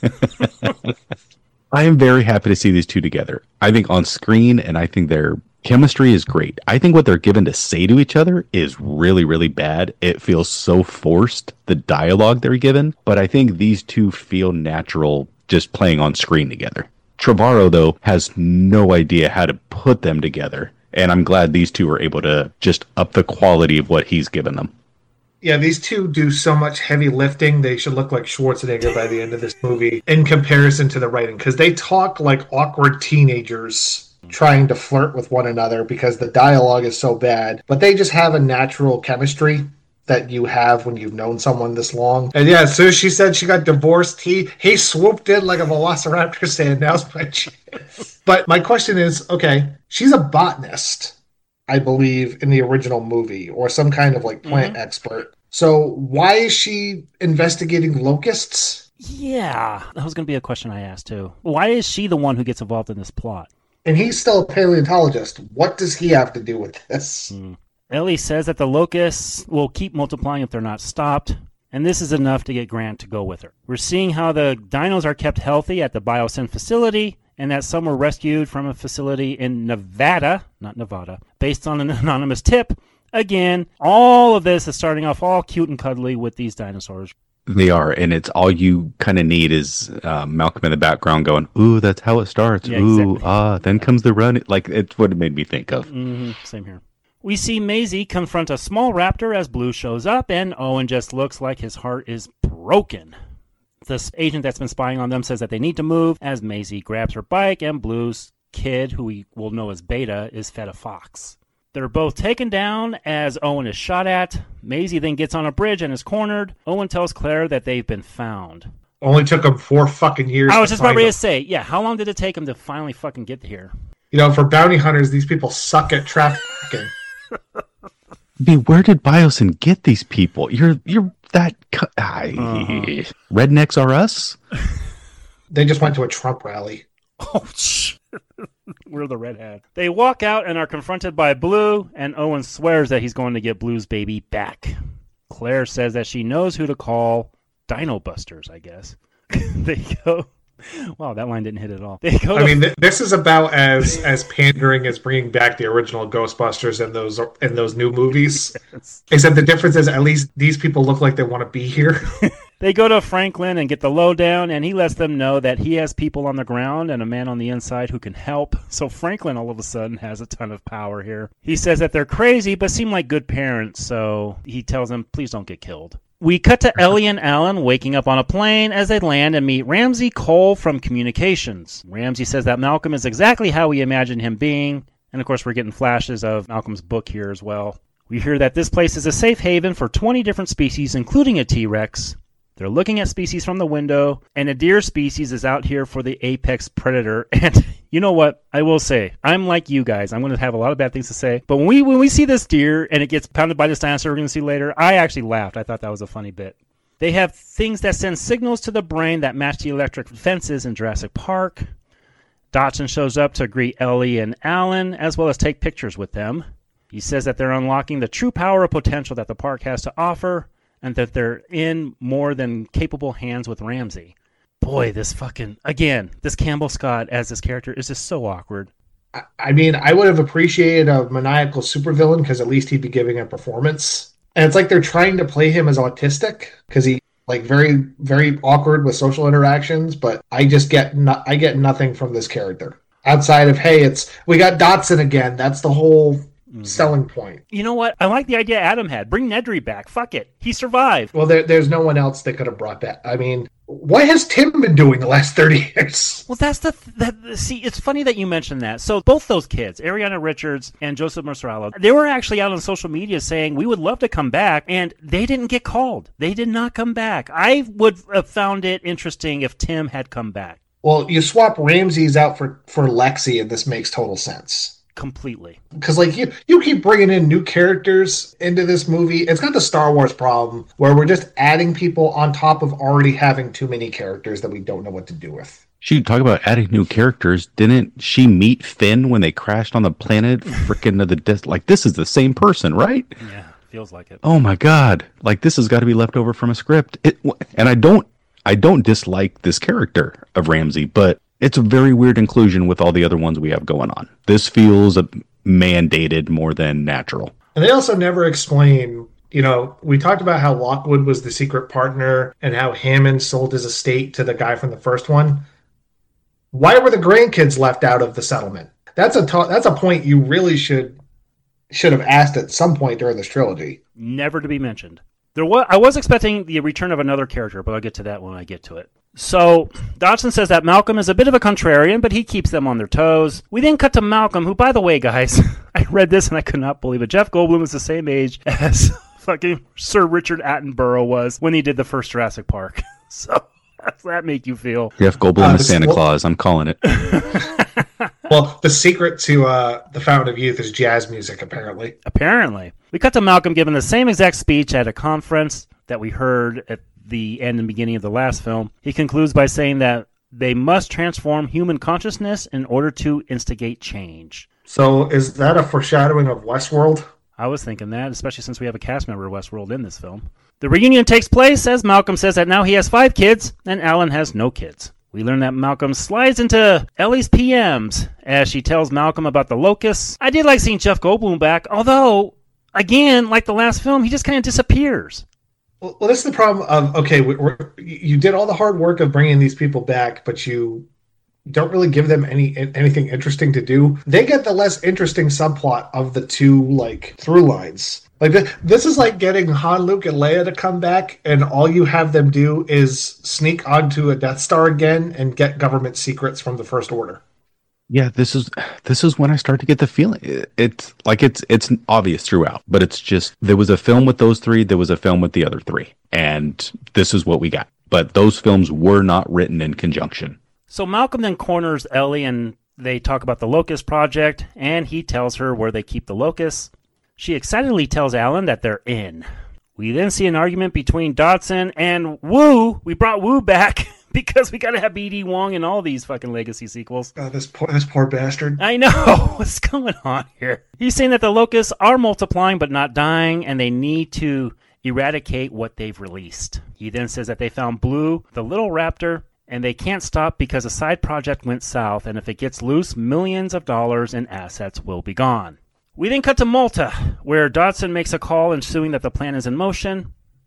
I am very happy to see these two together. I think on screen, and I think their chemistry is great. I think what they're given to say to each other is really, really bad. It feels so forced, the dialogue they're given, but I think these two feel natural just playing on screen together. Trevorrow, though, has no idea how to put them together, and I'm glad these two are able to just up the quality of what he's given them. Yeah, these two do so much heavy lifting, they should look like Schwarzenegger by the end of this movie in comparison to the writing, because they talk like awkward teenagers trying to flirt with one another because the dialogue is so bad, but they just have a natural chemistry that you have when you've known someone this long. And yeah, as soon as she said she got divorced, he he swooped in like a velociraptor saying, now's my chance. But my question is, okay, she's a botanist, I believe, in the original movie, or some kind of like plant mm-hmm. expert. So why is she investigating locusts? Yeah, that was going to be a question I asked too. Why is she the one who gets involved in this plot? And he's still a paleontologist. What does he have to do with this? Mm. Ellie says that the locusts will keep multiplying if they're not stopped, and this is enough to get Grant to go with her. We're seeing how the dinos are kept healthy at the Biosyn facility, and that some were rescued from a facility in Nevada, not Nevada, based on an anonymous tip. Again, all of this is starting off all cute and cuddly with these dinosaurs. They are, and it's all you kind of need is uh, Malcolm in the background going, ooh, that's how it starts. Yeah, ooh, exactly. ah, then comes the run. Like, it's what it made me think of. Mm-hmm. Same here. We see Maisie confront a small raptor as Blue shows up, and Owen just looks like his heart is broken. This agent that's been spying on them says that they need to move as Maisie grabs her bike, and Blue's kid, who we will know as Beta, is fed a fox. They're both taken down as Owen is shot at. Maisie then gets on a bridge and is cornered. Owen tells Claire that they've been found. Only took them four fucking years. I was to just about find ready them. to say, yeah, how long did it take them to finally fucking get here? You know, for bounty hunters, these people suck at trafficking. I mean, where did Biosyn get these people? You're you're that... Cu- I, uh-huh. Rednecks are us? They just went to a Trump rally. Oh, shit. We're the red hat. They walk out and are confronted by Blue, and Owen swears that he's going to get Blue's baby back. Claire says that she knows who to call. Dino Busters, I guess. They go... Wow, that line didn't hit at all. They go I to... mean, th- this is about as as pandering as bringing back the original Ghostbusters and those in those new movies. Yes. Except the difference is, at least these people look like they want to be here. They go to Franklin and get the lowdown, and he lets them know that he has people on the ground and a man on the inside who can help. So Franklin all of a sudden has a ton of power here. He says that they're crazy, but seem like good parents, so he tells them, please don't get killed. We cut to Ellie and Alan waking up on a plane as they land and meet Ramsey Cole from Communications. Ramsey says that Malcolm is exactly how we imagine him being, and of course we're getting flashes of Malcolm's book here as well. We hear that this place is a safe haven for twenty different species, including a T-Rex. They're looking at species from the window, and a deer species is out here for the apex predator. And you know what? I will say, I'm like you guys. I'm going to have a lot of bad things to say. But when we when we see this deer and it gets pounded by this dinosaur we're going to see later, I actually laughed. I thought that was a funny bit. They have things that send signals to the brain that match the electric fences in Jurassic Park. Dodson shows up to greet Ellie and Alan, as well as take pictures with them. He says that they're unlocking the true power of potential that the park has to offer, and that they're in more than capable hands with Ramsey. Boy, this fucking... Again, this Campbell Scott as this character is just so awkward. I, I mean, I would have appreciated a maniacal supervillain because at least he'd be giving a performance. And it's like they're trying to play him as autistic because he like very, very awkward with social interactions. But I just get no, I get nothing from this character outside of, hey, it's we got Dodson again. That's the whole... selling point. You know what? I like the idea Adam had. Bring Nedry back. Fuck it. He survived. Well, there, there's no one else that could have brought that. I mean, what has Tim been doing the last thirty years? Well, that's the... That, see, it's funny that you mentioned that. So both those kids, Ariana Richards and Joseph Mastrallo, they were actually out on social media saying, we would love to come back, and they didn't get called. They did not come back. I would have found it interesting if Tim had come back. Well, you swap Ramses out for, for Lexi, and this makes total sense. Completely. Because like you you keep bringing in new characters into this movie. It's got the Star Wars problem where we're just adding people on top of already having too many characters that we don't know what to do with. She talk about adding new characters. Didn't she meet Finn when they crashed on the planet? Freaking the dis- like this is the same person, right? Yeah, feels like it. Oh my god! Like this has got to be left over from a script. It, and I don't I don't dislike this character of Ramsey, but it's a very weird inclusion with all the other ones we have going on. This feels a mandated more than natural. And they also never explain, you know, we talked about how Lockwood was the secret partner and how Hammond sold his estate to the guy from the first one. Why were the grandkids left out of the settlement? That's a ta- that's a point you really should should have asked at some point during this trilogy. Never to be mentioned. There was I was expecting the return of another character, but I'll get to that when I get to it. So, Dodson says that Malcolm is a bit of a contrarian, but he keeps them on their toes. We then cut to Malcolm, who, by the way, guys, I read this and I could not believe it. Jeff Goldblum is the same age as fucking Sir Richard Attenborough was when he did the first Jurassic Park. So, how does that make you feel? Jeff Goldblum Uh, is Santa well- Claus. I'm calling it. Well, the secret to uh, the Fountain of Youth is jazz music, apparently. Apparently. We cut to Malcolm giving the same exact speech at a conference that we heard at the end and beginning of the last film. He concludes by saying that they must transform human consciousness in order to instigate change. So is that a foreshadowing of Westworld? I was thinking that, especially since we have a cast member of Westworld in this film. The reunion takes place as Malcolm says that now he has five kids and Alan has no kids. We learn that Malcolm slides into Ellie's P Ms as she tells Malcolm about the locusts. I did like seeing Jeff Goldblum back, although, again, like the last film, he just kind of disappears. Well, this is the problem of, okay, we, we're, you did all the hard work of bringing these people back, but you don't really give them any anything interesting to do. They get the less interesting subplot of the two, like, through lines. Like, th- this is like getting Han, Luke, and Leia to come back, and all you have them do is sneak onto a Death Star again and get government secrets from the First Order. Yeah, this is this is when I start to get the feeling. It- It's like it's it's obvious throughout, but it's just there was a film with those three, there was a film with the other three, and this is what we got. But those films were not written in conjunction. So Malcolm then corners Ellie and they talk about the Locust Project, and he tells her where they keep the locusts. She excitedly tells Alan that they're in. We then see an argument between Dodson and Wu. We brought Wu back because we gotta have B D Wong in all these fucking Legacy sequels. Oh, this poor, this poor bastard. I know. What's going on here? He's saying that the locusts are multiplying but not dying, and they need to eradicate what they've released. He then says that they found Blue, the little raptor, and they can't stop because a side project went south, and if it gets loose, millions of dollars in assets will be gone. We then cut to Malta, where Dodson makes a call ensuing that the plan is in motion.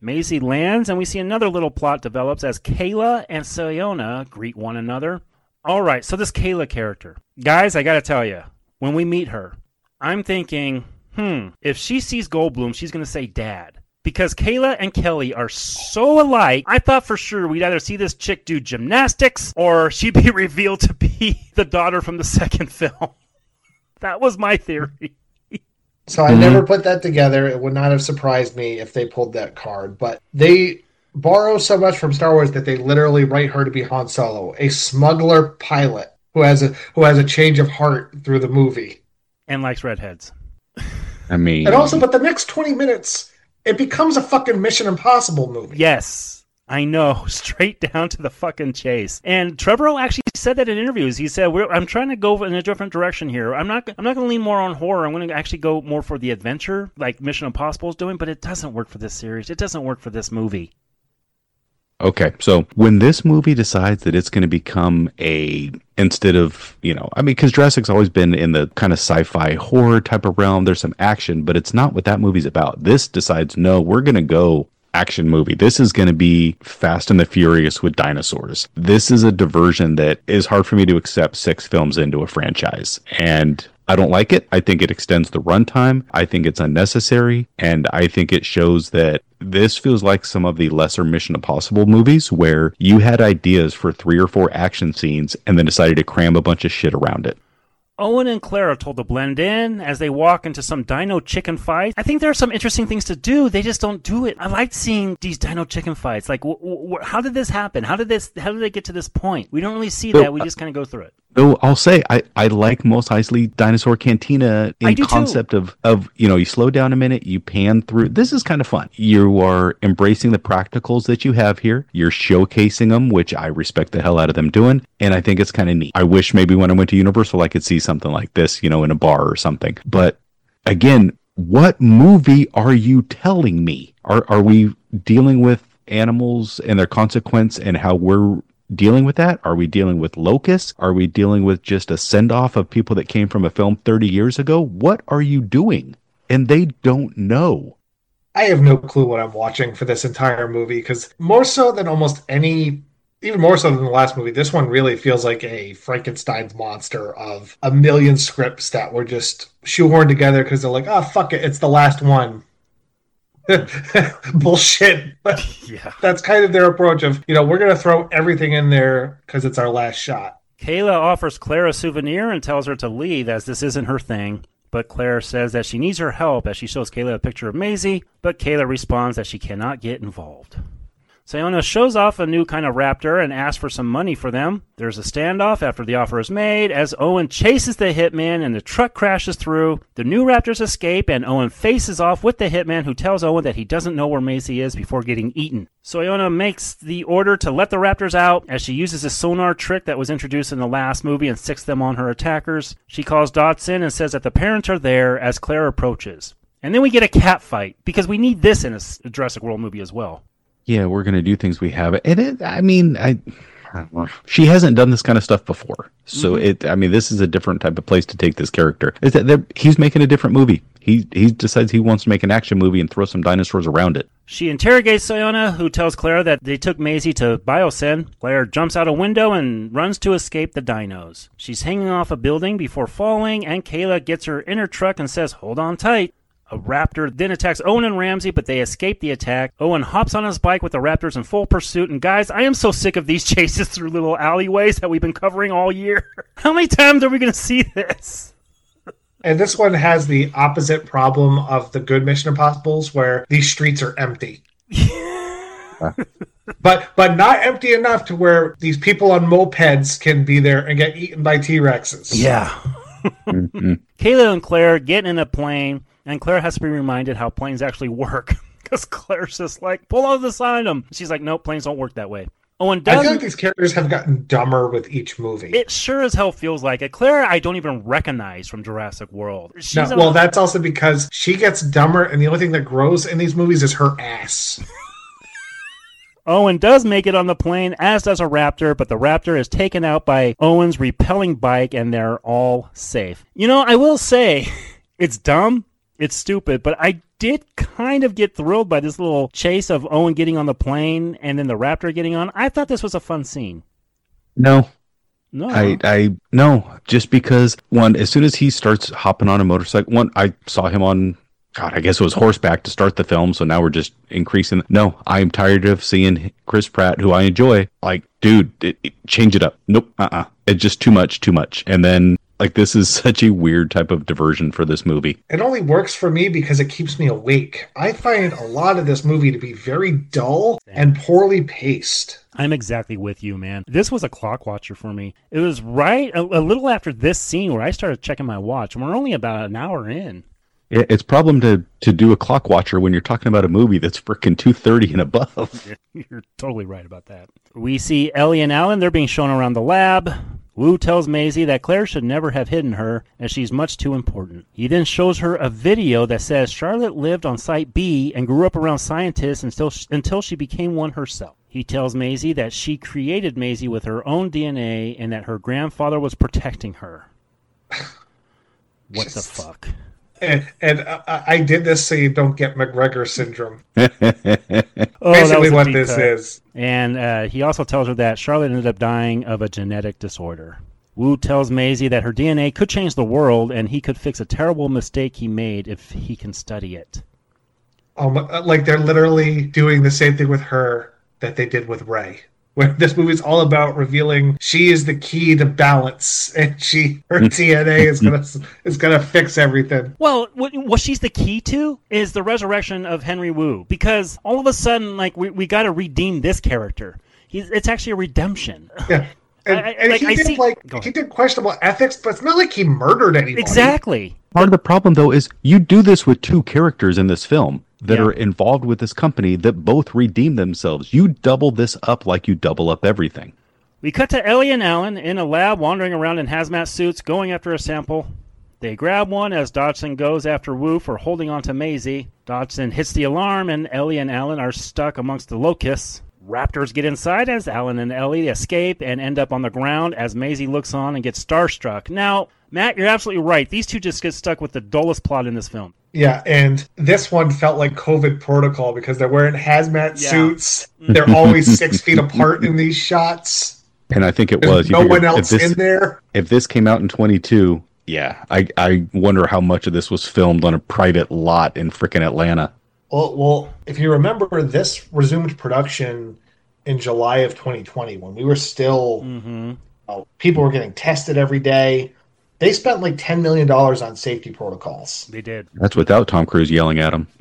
Maisie lands, and we see another little plot develops as Kayla and Sayona greet one another. All right, so this Kayla character. Guys, I gotta tell you, when we meet her, I'm thinking, hmm, if she sees Goldblum, she's gonna say dad. Because Kayla and Kelly are so alike, I thought for sure we'd either see this chick do gymnastics or she'd be revealed to be the daughter from the second film. That was my theory. So I never put that together. It would not have surprised me if they pulled that card. But they borrow so much from Star Wars that they literally write her to be Han Solo, a smuggler pilot who has a who has a change of heart through the movie. And likes redheads. I mean... And also, but the next twenty minutes... it becomes a fucking Mission Impossible movie. Yes, I know. Straight down to the fucking chase. And Trevorrow actually said that in interviews. He said, We're, I'm trying to go in a different direction here. I'm not I'm not going to lean more on horror. I'm going to actually go more for the adventure, like Mission Impossible is doing, but it doesn't work for this series. It doesn't work for this movie. Okay, so when this movie decides that it's going to become a, instead of, you know, I mean, because Jurassic's always been in the kind of sci-fi horror type of realm, there's some action, but it's not what that movie's about. This decides, no, we're going to go action movie. This is going to be Fast and the Furious with dinosaurs. This is a diversion that is hard for me to accept six films into a franchise. And I don't like it. I think it extends the runtime. I think it's unnecessary. And I think it shows that this feels like some of the lesser Mission Impossible movies where you had ideas for three or four action scenes and then decided to cram a bunch of shit around it. Owen and Claire are told to blend in as they walk into some dino chicken fight. I think there are some interesting things to do. They just don't do it. I liked seeing these dino chicken fights. Like, wh- wh- how did this happen? How did this? How did they get to this point? We don't really see So, that. We just kind of go through it. Though I'll say I, I like Mos Eisley Dinosaur Cantina I in do concept too. of, of, you know, you slow down a minute, you pan through. This is kind of fun. You are embracing the practicals that you have here. You're showcasing them, which I respect the hell out of them doing. And I think it's kind of neat. I wish maybe when I went to Universal, I could see something like this, you know, in a bar or something. But again, what movie are you telling me? Are, are we dealing with animals and their consequence and how we're dealing with that? Are we dealing with locusts? Are we dealing with just a send-off of people that came from a film thirty years ago? What are you doing? And they don't know. I have no clue what I'm watching for this entire movie, because more so than almost any, even more so than the last movie, this one really feels like a Frankenstein's monster of a million scripts that were just shoehorned together because they're like, oh, fuck it, it's the last one. Bullshit. Yeah. That's kind of their approach of, you know, we're going to throw everything in there because it's our last shot. Kayla offers Claire a souvenir and tells her to leave as this isn't her thing. But Claire says that she needs her help as she shows Kayla a picture of Maisie, but Kayla responds that she cannot get involved. Sayona shows off a new kind of raptor and asks for some money for them. There's a standoff after the offer is made as Owen chases the hitman and the truck crashes through. The new raptors escape and Owen faces off with the hitman who tells Owen that he doesn't know where Maisie is before getting eaten. Sayona makes the order to let the raptors out as she uses a sonar trick that was introduced in the last movie and sticks them on her attackers. She calls Dotson and says that the parents are there as Claire approaches. And then we get a cat fight because we need this in a Jurassic World movie as well. Yeah, we're going to do things we have. And it, I mean, I, she hasn't done this kind of stuff before. So mm-hmm. it, I mean, this is a different type of place to take this character. Is that he's making a different movie. He he decides he wants to make an action movie and throw some dinosaurs around it. She interrogates Sayona, who tells Claire that they took Maisie to Biosyn. Claire jumps out a window and runs to escape the dinos. She's hanging off a building before falling, and Kayla gets her in her truck and says, hold on tight. A raptor then attacks Owen and Ramsey, but they escape the attack. Owen hops on his bike with the raptors in full pursuit. And guys, I am so sick of these chases through little alleyways that we've been covering all year. How many times are we going to see this? And this one has the opposite problem of the good Mission Impossibles, where these streets are empty. but but not empty enough to where these people on mopeds can be there and get eaten by T-Rexes. Yeah. mm-hmm. Kayla and Claire get in a plane. And Claire has to be reminded how planes actually work. Because Claire's just like, pull out the sign them. She's like, nope, planes don't work that way. Owen does. I feel like these characters have gotten dumber with each movie. It sure as hell feels like it. Claire, I don't even recognize from Jurassic World. She's no, well, that's also because she gets dumber, and the only thing that grows in these movies is her ass. Owen does make it on the plane, as does a raptor, but the raptor is taken out by Owen's repelling bike, and they're all safe. You know, I will say, it's dumb. It's stupid, but I did kind of get thrilled by this little chase of Owen getting on the plane and then the Raptor getting on. I thought this was a fun scene. No. No. I, I, no, just because, one, as soon as he starts hopping on a motorcycle, one, I saw him on, God, I guess it was horseback to start the film, so now we're just increasing. No, I'm tired of seeing Chris Pratt, who I enjoy, like, dude, it, it, change it up. Nope, uh-uh. It's just too much, too much. And then, like, this is such a weird type of diversion for this movie. It only works for me because it keeps me awake. I find a lot of this movie to be very dull and poorly paced. I'm exactly with you, man. This was a clock watcher for me. It was right a, a little after this scene where I started checking my watch, and we're only about an hour in. It's problem to, to do a clock watcher when you're talking about a movie that's freaking two thirty and above. You're totally right about that. We see Ellie and Alan. They're being shown around the lab. Wu tells Maisie that Claire should never have hidden her, as she's much too important. He then shows her a video that says Charlotte lived on Site B and grew up around scientists until she, until she became one herself. He tells Maisie that she created Maisie with her own D N A and that her grandfather was protecting her. What the fuck? And, and I, I did this so you don't get McGregor syndrome. Oh, Basically what this cut. is. And uh, he also tells her that Charlotte ended up dying of a genetic disorder. Wu tells Maisie that her D N A could change the world and he could fix a terrible mistake he made if he can study it. Um, like they're literally doing the same thing with her that they did with Rey. Where this movie is all about revealing she is the key to balance, and she her D N A is gonna is gonna fix everything. Well, what, what she's the key to is the resurrection of Henry Wu, because all of a sudden, like we we got to redeem this character. He's it's actually a redemption. Yeah, and, I, I, and like, he I did see, like he did questionable ethics, but it's not like he murdered anybody. Exactly. Part of the problem, though, is you do this with two characters in this film that Yeah. are involved with this company that both redeem themselves. You double this up like you double up everything. We cut to Ellie and Alan in a lab wandering around in hazmat suits going after a sample. They grab one as Dodgson goes after Wu for holding on to Maisie. Dodgson hits the alarm and Ellie and Alan are stuck amongst the locusts. Raptors get inside as Alan and Ellie escape and end up on the ground as Maisie looks on and gets starstruck. Now, Matt, you're absolutely right. These two just get stuck with the dullest plot in this film. Yeah, and this one felt like COVID protocol because they're wearing hazmat Yeah. suits. They're always six feet apart in these shots. And I think it There's was. You no figure one if else this- in there. If this came out in twenty-two, yeah, I, I wonder how much of this was filmed on a private lot in frickin' Atlanta. Well, well, if you remember, this resumed production in July of twenty twenty when we were still, Mm-hmm. uh, people were getting tested every day. They spent like ten million dollars on safety protocols. They did. That's without Tom Cruise yelling at him.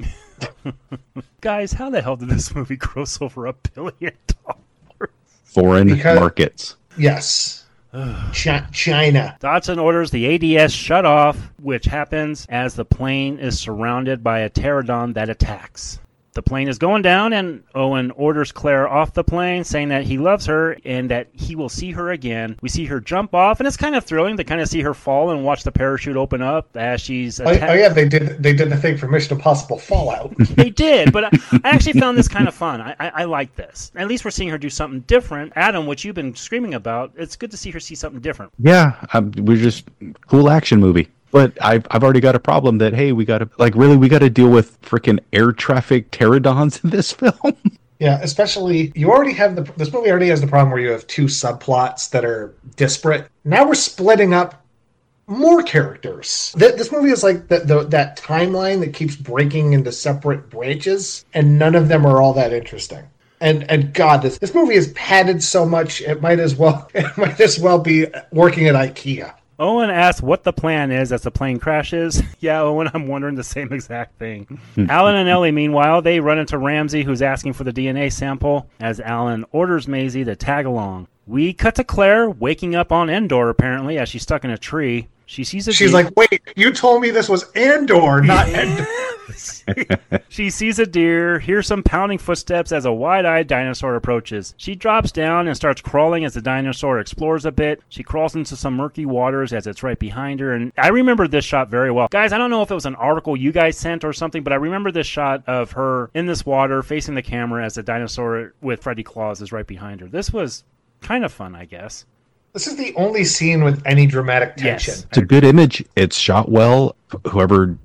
Guys, how the hell did this movie gross over a billion dollars? Foreign Because- markets. Yes. Chi- China. Dodgson orders the A D S shut off, which happens as the plane is surrounded by a pterodon that attacks. The plane is going down, and Owen orders Claire off the plane, saying that he loves her and that he will see her again. We see her jump off, and it's kind of thrilling to kind of see her fall and watch the parachute open up as she's Oh, atta- oh yeah, they did. They did the thing for Mission Impossible Fallout. They did, but I, I actually found this kind of fun. I, I, I like this. At least we're seeing her do something different. Adam, what you've been screaming about, it's good to see her see something different. Yeah, um, we're just cool action movie. But I've I've already got a problem that hey, we got to like really we got to deal with freaking air traffic pterodons in this film. Yeah, especially you already have the this movie already has the problem where you have two subplots that are disparate. Now we're splitting up more characters. Th- this movie is like the, the, that timeline that keeps breaking into separate branches, and none of them are all that interesting. And and God, this this movie is padded so much it might as well it might as well be working at IKEA. Owen asks what the plan is as the plane crashes. Yeah, Owen, I'm wondering the same exact thing. Alan and Ellie, meanwhile, they run into Ramsey, who's asking for the D N A sample, as Alan orders Maisie to tag along. We cut to Claire waking up on Endor, apparently, as she's stuck in a tree. She sees a She's deer. like, wait, you told me this was Andor, not Endor. She sees a deer, hears some pounding footsteps as a wide-eyed dinosaur approaches. She drops down and starts crawling as the dinosaur explores a bit. She crawls into some murky waters as it's right behind her, and I remember this shot very well. Guys, I don't know if it was an article you guys sent or something, but I remember this shot of her in this water facing the camera as the dinosaur with Freddy Claus is right behind her. This was kind of fun, I guess. This is the only scene with any dramatic tension. Yes. It's a good image. It's shot well. Whoever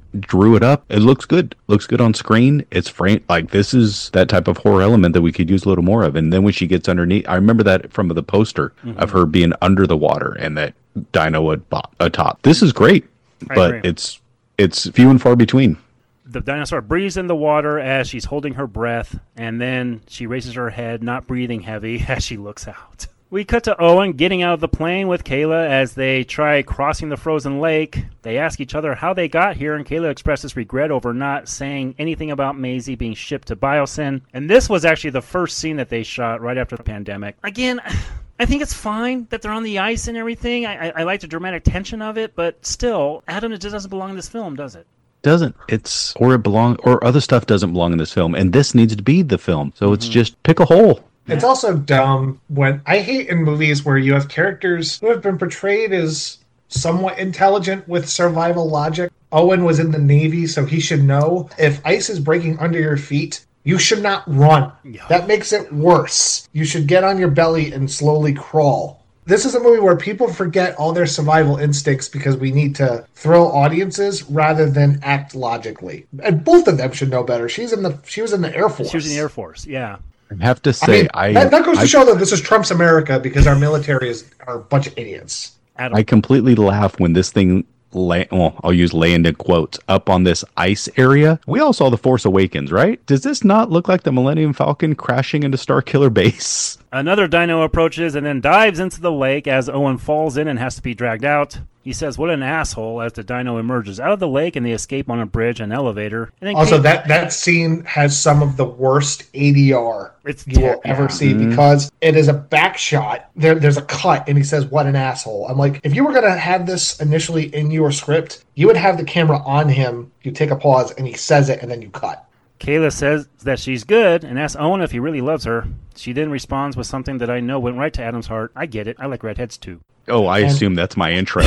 drew it up. It looks good. Looks good on screen. It's framed like this is that type of horror element that we could use a little more of. And then when she gets underneath, I remember that from the poster mm-hmm. of her being under the water and that dino atop. This is great, I but agree. it's it's few and far between. The dinosaur breathes in the water as she's holding her breath, and then she raises her head, not breathing heavy, as she looks out. We cut to Owen getting out of the plane with Kayla as they try crossing the frozen lake. They ask each other how they got here, and Kayla expresses regret over not saying anything about Maisie being shipped to Biosyn. And this was actually the first scene that they shot right after the pandemic. Again, I think it's fine that they're on the ice and everything. I, I, I like the dramatic tension of it, but still, Adam, it just doesn't belong in this film, does it? Doesn't. It's or it belong or other stuff doesn't belong in this film, and this needs to be the film. So it's mm-hmm. just pick a hole. It's also dumb when I hate in movies where you have characters who have been portrayed as somewhat intelligent with survival logic. Owen was in the Navy, so he should know if ice is breaking under your feet, you should not run. Yeah. That makes it worse. You should get on your belly and slowly crawl. This is a movie where people forget all their survival instincts because we need to thrill audiences rather than act logically. And both of them should know better. She's in the she was in the Air Force. She was in the Air Force, yeah. I have to say, I, mean, I that, that goes I, to show that this is Trump's America because our military is are a bunch of idiots. Adam. I completely laugh when this thing, la- well, I'll use land in quotes, up on this ice area. We all saw The Force Awakens, right? Does this not look like the Millennium Falcon crashing into Starkiller Base? Another dino approaches and then dives into the lake as Owen falls in and has to be dragged out. He says, "What an asshole," as the dino emerges out of the lake and they escape on a bridge and elevator. And then also, Kate- that, that scene has some of the worst A D R it's you will ever see mm-hmm. because it is a back shot. There, there's a cut and he says, "What an asshole." I'm like, if you were going to have this initially in your script, you would have the camera on him, you take a pause, and he says it, and then you cut. Kayla says that she's good and asks Owen if he really loves her. She then responds with something that I know went right to Adam's heart. I get it. I like redheads too. Oh, I and, assume that's my intro.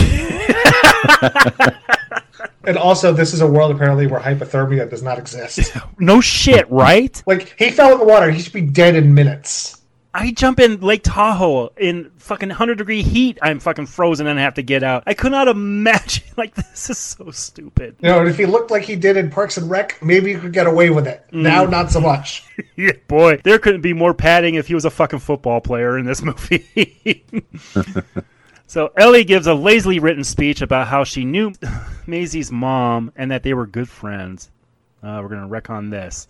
And also, this is a world apparently where hypothermia does not exist. No shit, right? Like, he fell in the water. He should be dead in minutes. I jump in Lake Tahoe in fucking one hundred degree heat. I'm fucking frozen and I have to get out. I could not imagine. Like, this is so stupid. You know, and if he looked like he did in Parks and Rec, maybe you could get away with it. Mm. Now, not so much. Yeah, boy. There couldn't be more padding if he was a fucking football player in this movie. So Ellie gives a lazily written speech about how she knew Maisie's mom and that they were good friends. Uh, we're going to retcon this.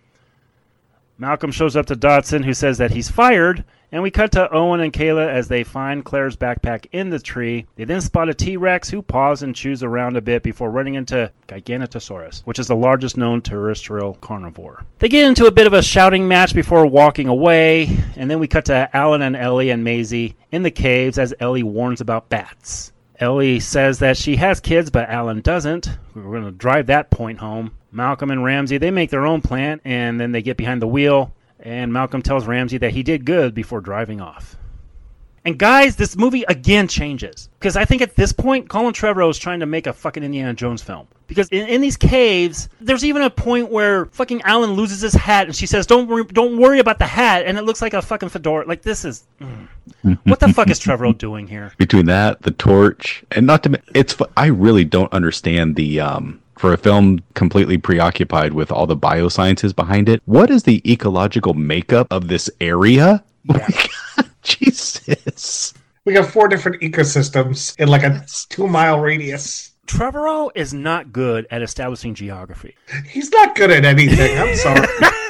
Malcolm shows up to Dodson, who says that he's fired, and we cut to Owen and Kayla as they find Claire's backpack in the tree. They then spot a T-Rex who pause and chews around a bit before running into Giganotosaurus, which is the largest known terrestrial carnivore. They get into a bit of a shouting match before walking away, and then we cut to Alan and Ellie and Maisie in the caves as Ellie warns about bats. Ellie says that she has kids, but Alan doesn't. We're going to drive that point home. Malcolm and Ramsey, they make their own plan, and then they get behind the wheel, and Malcolm tells Ramsey that he did good before driving off. And guys, this movie again changes. Because I think at this point, Colin Trevorrow is trying to make a fucking Indiana Jones film. Because in, in these caves, there's even a point where fucking Alan loses his hat, and she says, don't worry, don't worry about the hat, and it looks like a fucking fedora. Like, this is... Mm. What the fuck is Trevorrow doing here? Between that, the torch, and not to... It's. I really don't understand the... um. For a film completely preoccupied with all the biosciences behind it, what is the ecological makeup of this area? Yeah. Oh Jesus. We got four different ecosystems in like a two-mile radius. Trevorrow is not good at establishing geography. He's not good at anything. I'm sorry.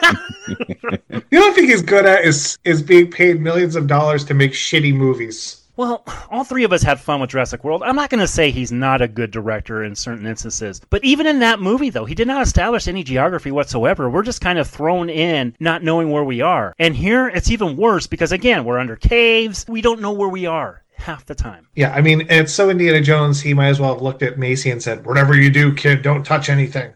The only thing he's good at is, is being paid millions of dollars to make shitty movies. Well, all three of us had fun with Jurassic World. I'm not going to say he's not a good director in certain instances. But even in that movie, though, he did not establish any geography whatsoever. We're just kind of thrown in, not knowing where we are. And here, it's even worse because, again, we're under caves. We don't know where we are half the time. Yeah, I mean, it's so Indiana Jones, he might as well have looked at Macy and said, whatever you do, kid, don't touch anything.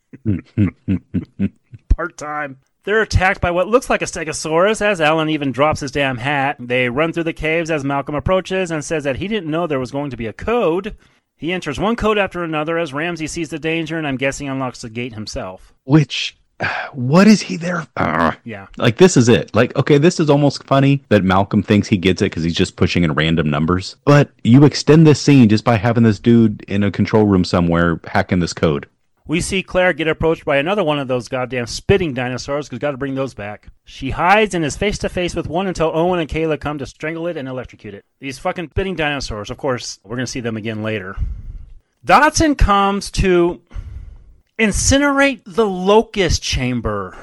Part-time. They're attacked by what looks like a Stegosaurus as Alan even drops his damn hat. They run through the caves as Malcolm approaches and says that he didn't know there was going to be a code. He enters one code after another as Ramsey sees the danger and I'm guessing unlocks the gate himself. Which, what is he there for? Yeah. Like, this is it. Like, okay, this is almost funny that Malcolm thinks he gets it because he's just pushing in random numbers. But you extend this scene just by having this dude in a control room somewhere hacking this code. We see Claire get approached by another one of those goddamn spitting dinosaurs, because got to bring those back. She hides and is face-to-face with one until Owen and Kayla come to strangle it and electrocute it. These fucking spitting dinosaurs, of course, we're going to see them again later. Dodson comes to incinerate the locust chamber.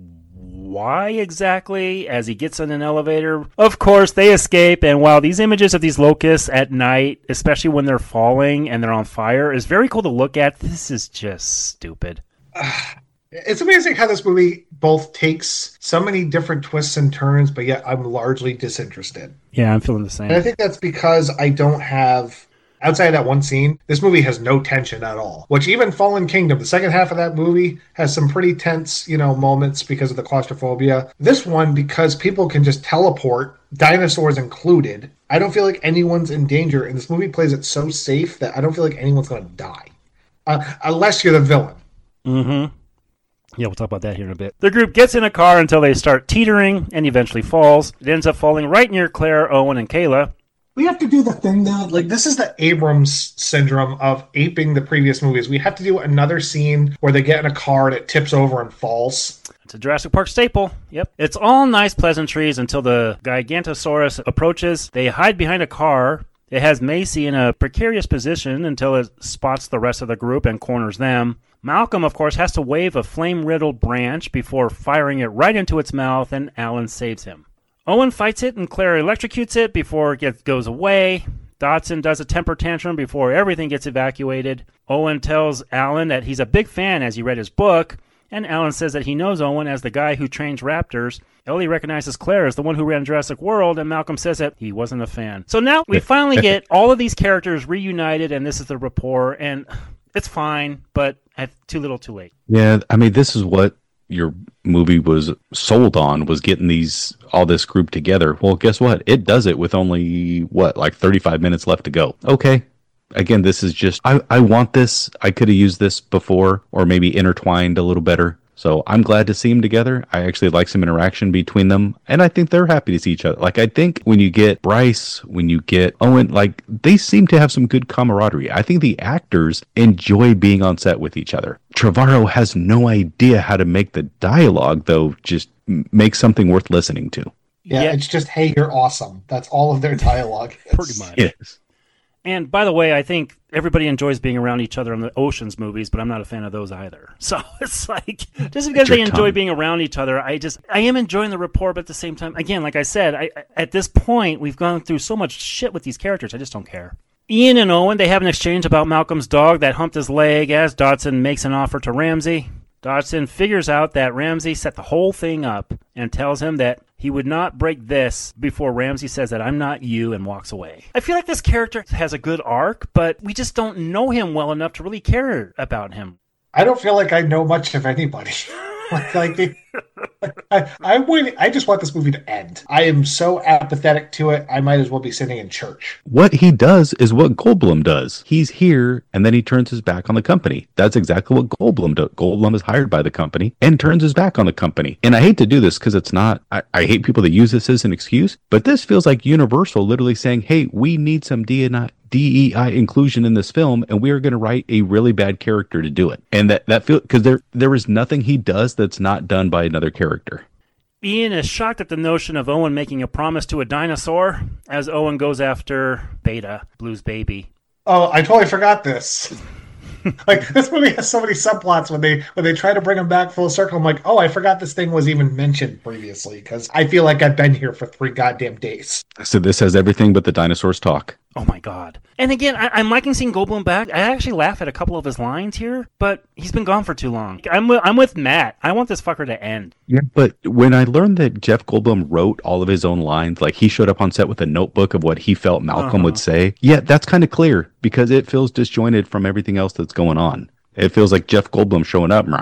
Why exactly? As he gets in an elevator, of course, they escape. And while these images of these locusts at night, especially when they're falling and they're on fire, is very cool to look at, this is just stupid. Uh, it's amazing how this movie both takes so many different twists and turns, but yet I'm largely disinterested. Yeah, I'm feeling the same. And I think that's because I don't have... Outside of that one scene, this movie has no tension at all. Which even Fallen Kingdom, the second half of that movie, has some pretty tense, you know, moments because of the claustrophobia. This one, because people can just teleport, dinosaurs included, I don't feel like anyone's in danger. And this movie plays it so safe that I don't feel like anyone's going to die. Uh, unless you're the villain. Mm-hmm. Yeah, we'll talk about that here in a bit. The group gets in a car until they start teetering and eventually falls. It ends up falling right near Claire, Owen, and Kayla. We have to do the thing now. Like, this is the Abrams syndrome of aping the previous movies. We have to do another scene where they get in a car and it tips over and falls. It's a Jurassic Park staple. Yep. It's all nice pleasantries until the Gigantosaurus approaches. They hide behind a car. It has Macy in a precarious position until it spots the rest of the group and corners them. Malcolm, of course, has to wave a flame-riddled branch before firing it right into its mouth, and Alan saves him. Owen fights it and Claire electrocutes it before it gets, goes away. Dodson does a temper tantrum before everything gets evacuated. Owen tells Alan that he's a big fan as he read his book, and Alan says that he knows Owen as the guy who trains raptors. Ellie recognizes Claire as the one who ran Jurassic World, and Malcolm says that he wasn't a fan. So now we finally get all of these characters reunited, and this is the rapport, and it's fine, but at too little too late. Yeah, I mean, this is what your movie was sold on, was getting these all this group together. Well, guess what? It does it with only, what, like thirty-five minutes left to go. Okay. Again, this is just, I, I want this. I could have used this before, or maybe intertwined a little better. So I'm glad to see them together. I actually like some interaction between them, and I think they're happy to see each other. Like, I think when you get Bryce, when you get Owen, like, they seem to have some good camaraderie. I think the actors enjoy being on set with each other. Trevorrow has no idea how to make the dialogue, though, just make something worth listening to. Yeah, yeah. It's just, hey, you're awesome. That's all of their dialogue. Pretty much. Yes. And by the way, I think everybody enjoys being around each other in the Ocean's movies, but I'm not a fan of those either. So it's like, just because they enjoy tongue. being around each other, I just, I am enjoying the rapport, but at the same time, again, like I said, I, at this point, we've gone through so much shit with these characters, I just don't care. Ian and Owen, they have an exchange about Malcolm's dog that humped his leg as Dodson makes an offer to Ramsey. Dodson figures out that Ramsey set the whole thing up and tells him that he would not break this before Ramsey says that I'm not you and walks away. I feel like this character has a good arc, but we just don't know him well enough to really care about him. I don't feel like I know much of anybody. like, like, they, like I, I, would, I just want this movie to end. I am so apathetic to it, I might as well be sitting in church. What he does is what Goldblum does. He's here, and then he turns his back on the company. That's exactly what Goldblum does. Goldblum is hired by the company and turns his back on the company. And I hate to do this because it's not, I, I hate people that use this as an excuse, but this feels like Universal literally saying, hey, we need some D and I D E I inclusion in this film, and we are going to write a really bad character to do it. And that that feel because there there is nothing he does that's not done by another character. Ian is shocked at the notion of Owen making a promise to a dinosaur as Owen goes after Beta, Blue's baby. Oh, I totally forgot this. Like, this movie has so many subplots when they when they try to bring him back full circle. I'm like, oh, I forgot this thing was even mentioned previously because I feel like I've been here for three goddamn days. So this has everything but the dinosaurs talk. Oh my god. And again, I, I'm liking seeing Goldblum back. I actually laugh at a couple of his lines here, but he's been gone for too long. I'm with, I'm with Matt. I want this fucker to end. Yeah, but when I learned that Jeff Goldblum wrote all of his own lines, like he showed up on set with a notebook of what he felt Malcolm uh-huh. would say, yeah, that's kind of clear because it feels disjointed from everything else that's going on. It feels like Jeff Goldblum showing up.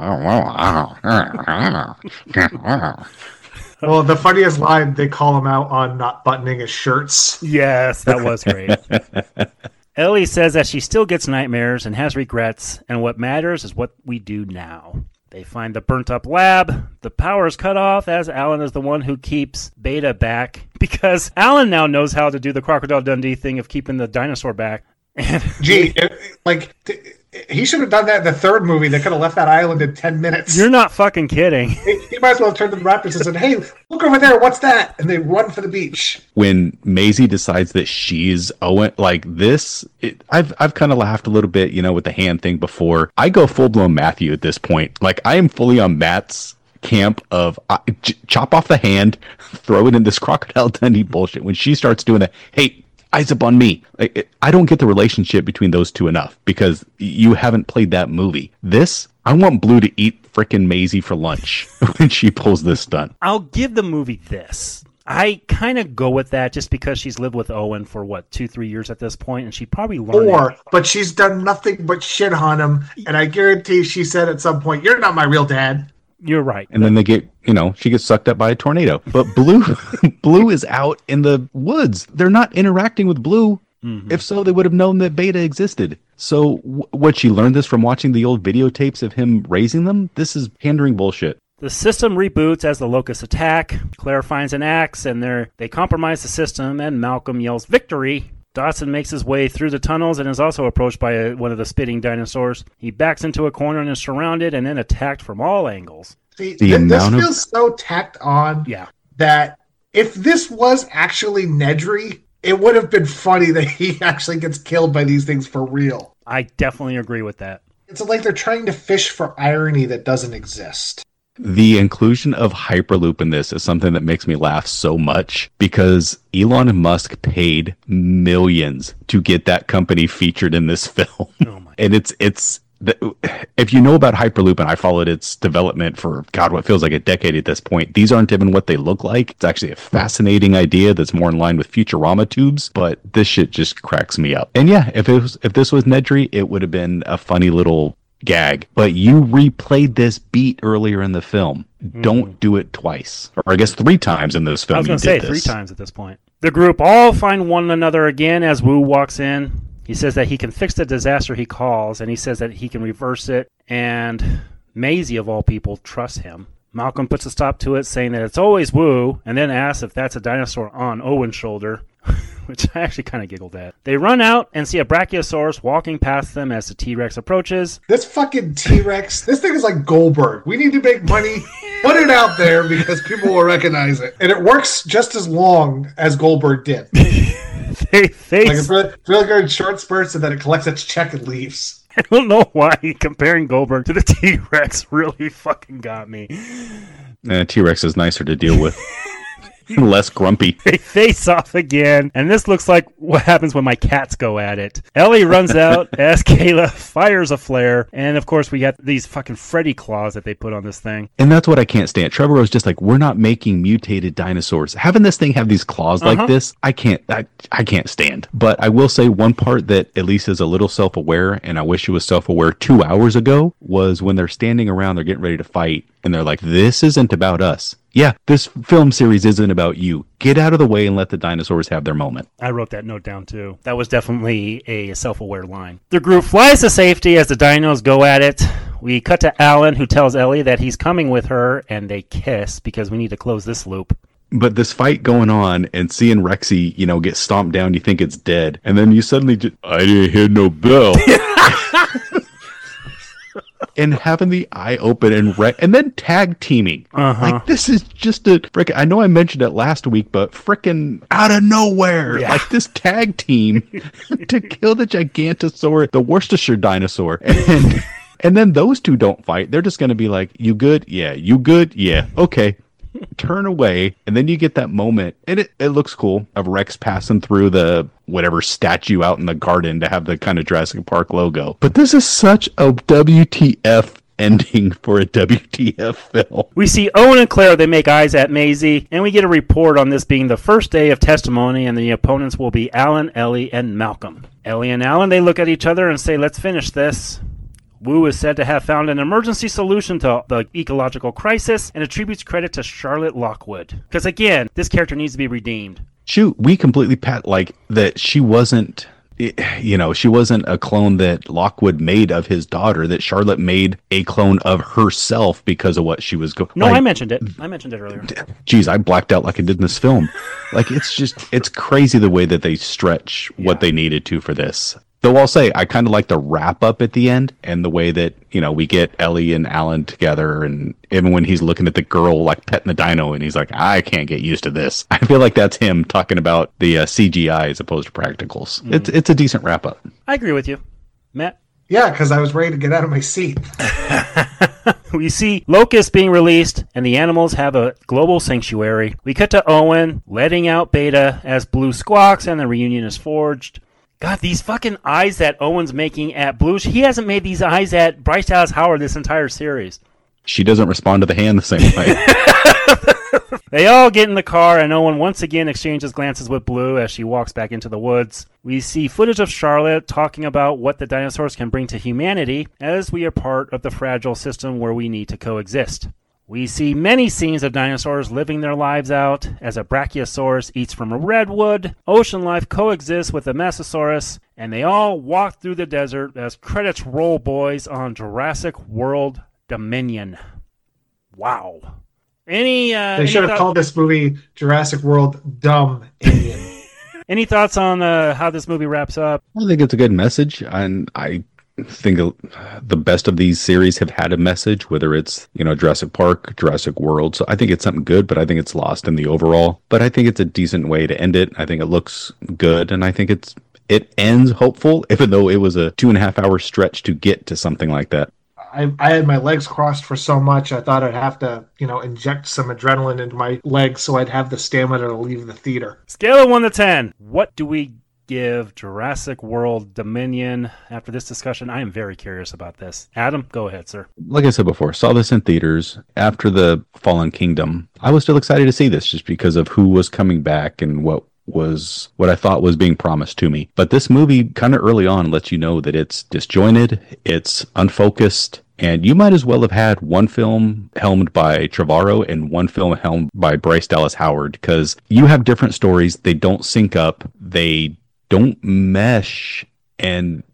Well, the funniest line, they call him out on not buttoning his shirts. Yes, that was great. Ellie says that she still gets nightmares and has regrets, and what matters is what we do now. They find the burnt-up lab. The power is cut off as Alan is the one who keeps Beta back because Alan now knows how to do the Crocodile Dundee thing of keeping the dinosaur back. Gee, it, like... T- he should have done that in the third movie. They could have left that island in ten minutes. You're not fucking kidding. He, he might as well have turned to the Raptors and said, hey, look over there, what's that? And they run for the beach. When Maisie decides that she's Owen, like this, it, I've I've kind of laughed a little bit, you know, with the hand thing before. I go full-blown Matthew at this point. Like, I am fully on Matt's camp of uh, ch- chop off the hand, throw it in this Crocodile Dundee bullshit. When she starts doing that, hey, eyes up on me. Like, it, I don't get the relationship between those two enough because you haven't played that movie. This, I want Blue to eat frickin' Maisie for lunch when she pulls this stunt. I'll give the movie this. I kind of go with that just because she's lived with Owen for, what, two, three years at this point, and she probably learned Four, it. But she's done nothing but shit on him, and I guarantee she said at some point, you're not my real dad. You're right. And then they get, you know, she gets sucked up by a tornado. But Blue, Blue is out in the woods. They're not interacting with Blue. Mm-hmm. If so, they would have known that Beta existed. So w- what, she learned this from watching the old videotapes of him raising them? This is pandering bullshit. The system reboots as the Locusts attack. Claire finds an axe, and they're, they compromise the system, and Malcolm yells victory. Dawson makes his way through the tunnels and is also approached by a, one of the spitting dinosaurs. He backs into a corner and is surrounded and then attacked from all angles. See, th- this feels of... so tacked on yeah. that if this was actually Nedry, it would have been funny that he actually gets killed by these things for real. I definitely agree with that. It's like they're trying to fish for irony that doesn't exist. The inclusion of Hyperloop in this is something that makes me laugh so much because Elon Musk paid millions to get that company featured in this film. Oh my. And it's it's the, if you know about Hyperloop, and I followed its development for God, what feels like a decade at this point, these aren't even what they look like. It's actually a fascinating idea that's more in line with Futurama tubes, but this shit just cracks me up. And yeah, if it was if this was Nedry, it would have been a funny little gag, but you replayed this beat earlier in the film. Mm. Don't do it twice, or I guess three times in this film. I was going to say this. three times at this point. The group all find one another again as Wu walks in. He says that he can fix the disaster he calls, and he says that he can reverse it, and Maisie, of all people, trusts him. Malcolm puts a stop to it, saying that it's always Wu, and then asks if that's a dinosaur on Owen's shoulder, which I actually kind of giggled at. They run out and see a Brachiosaurus walking past them as the T-Rex approaches. This fucking T-Rex, this thing is like Goldberg. We need to make money, put it out there because people will recognize it. And it works just as long as Goldberg did. they, they, like it's really, it's really good in short spurts, and then it collects its check and leaves. I don't know why comparing Goldberg to the T-Rex really fucking got me. Uh, T-Rex is nicer to deal with. Less grumpy. They face off again, and this looks like what happens when my cats go at it. Ellie runs out as Kayla fires a flare, and of course we got these fucking Freddy claws that they put on this thing. And that's what I can't stand. Trevor was just like, we're not making mutated dinosaurs. Having this thing have these claws like uh-huh. this, I can't I, I can't stand. But I will say one part that at least is a little self-aware, and I wish it was self-aware two hours ago, was when they're standing around, they're getting ready to fight, and they're like, this isn't about us. Yeah, this film series isn't about you. Get out of the way and let the dinosaurs have their moment. I wrote that note down too. That was definitely a self-aware line. The group flies to safety as the dinos go at it. We cut to Alan, who tells Ellie that he's coming with her, and they kiss because we need to close this loop. But this fight going on and seeing Rexy, you know, get stomped down, you think it's dead. And then you suddenly just, I didn't hear no bell. And having the eye open and re- and then tag teaming. Uh-huh. Like, this is just a frickin', I know I mentioned it last week, but frickin' out of nowhere. Yeah. Like, this tag team to kill the Gigantosaur, the Worcestershire dinosaur. And, and then those two don't fight. They're just going to be like, you good? Yeah. You good? Yeah. Okay. Turn away, and then you get that moment, and it, it looks cool, of Rex passing through the whatever statue out in the garden to have the kind of Jurassic Park logo. But this is such a W T F ending for a W T F film. We see Owen and Claire, they make eyes at Maisie, and we get a report on this being the first day of testimony, and the opponents will be Alan, Ellie, and Malcolm. Ellie and Alan, they look at each other and say, let's finish this. Wu is said to have found an emergency solution to the ecological crisis and attributes credit to Charlotte Lockwood. Because again, this character needs to be redeemed. Shoot, we completely pat like that she wasn't, you know, she wasn't a clone that Lockwood made of his daughter, that Charlotte made a clone of herself because of what she was going. No, like, I mentioned it. I mentioned it earlier. Geez, I blacked out like I did in this film. Like, it's just, it's crazy the way that they stretch yeah. what they needed to for this. Though I'll say, I kind of like the wrap up at the end and the way that, you know, we get Ellie and Alan together, and even when he's looking at the girl like petting the dino and he's like, I can't get used to this. I feel like that's him talking about the uh, C G I as opposed to practicals. Mm. It's it's a decent wrap up. I agree with you. Matt? Yeah, because I was ready to get out of my seat. We see Locust being released, and the animals have a global sanctuary. We cut to Owen letting out Beta as Blue squawks, and the reunion is forged. God, these fucking eyes that Owen's making at Blue, he hasn't made these eyes at Bryce Dallas Howard this entire series. She doesn't respond to the hand the same way. They all get in the car, and Owen once again exchanges glances with Blue as she walks back into the woods. We see footage of Charlotte talking about what the dinosaurs can bring to humanity, as we are part of the fragile system where we need to coexist. We see many scenes of dinosaurs living their lives out as a Brachiosaurus eats from a redwood, ocean life coexists with a Mesosaurus, and they all walk through the desert as credits roll, boys, on Jurassic World Dominion. Wow. Any uh, They any should have thought- called this movie Jurassic World Dumb Indian. Any thoughts on uh, how this movie wraps up? I think it's a good message, and I think the best of these series have had a message, whether it's, you know, Jurassic Park, Jurassic World. So I think it's something good, but I think it's lost in the overall. But I think it's a decent way to end it. I think it looks good, and I think it's it ends hopeful, even though it was a two and a half hour stretch to get to something like that. I, I had my legs crossed for so much, I thought I'd have to, you know, inject some adrenaline into my legs so I'd have the stamina to leave the theater. Scale of one to ten. What do we give Jurassic World Dominion after this discussion? I am very curious about this. Adam, go ahead, sir. Like I said before, saw this in theaters after the Fallen Kingdom. I was still excited to see this just because of who was coming back and what was what I thought was being promised to me. But this movie kind of early on lets you know that it's disjointed, it's unfocused, and you might as well have had one film helmed by Trevorrow and one film helmed by Bryce Dallas Howard, because you have different stories, they don't sync up, they don't mesh, and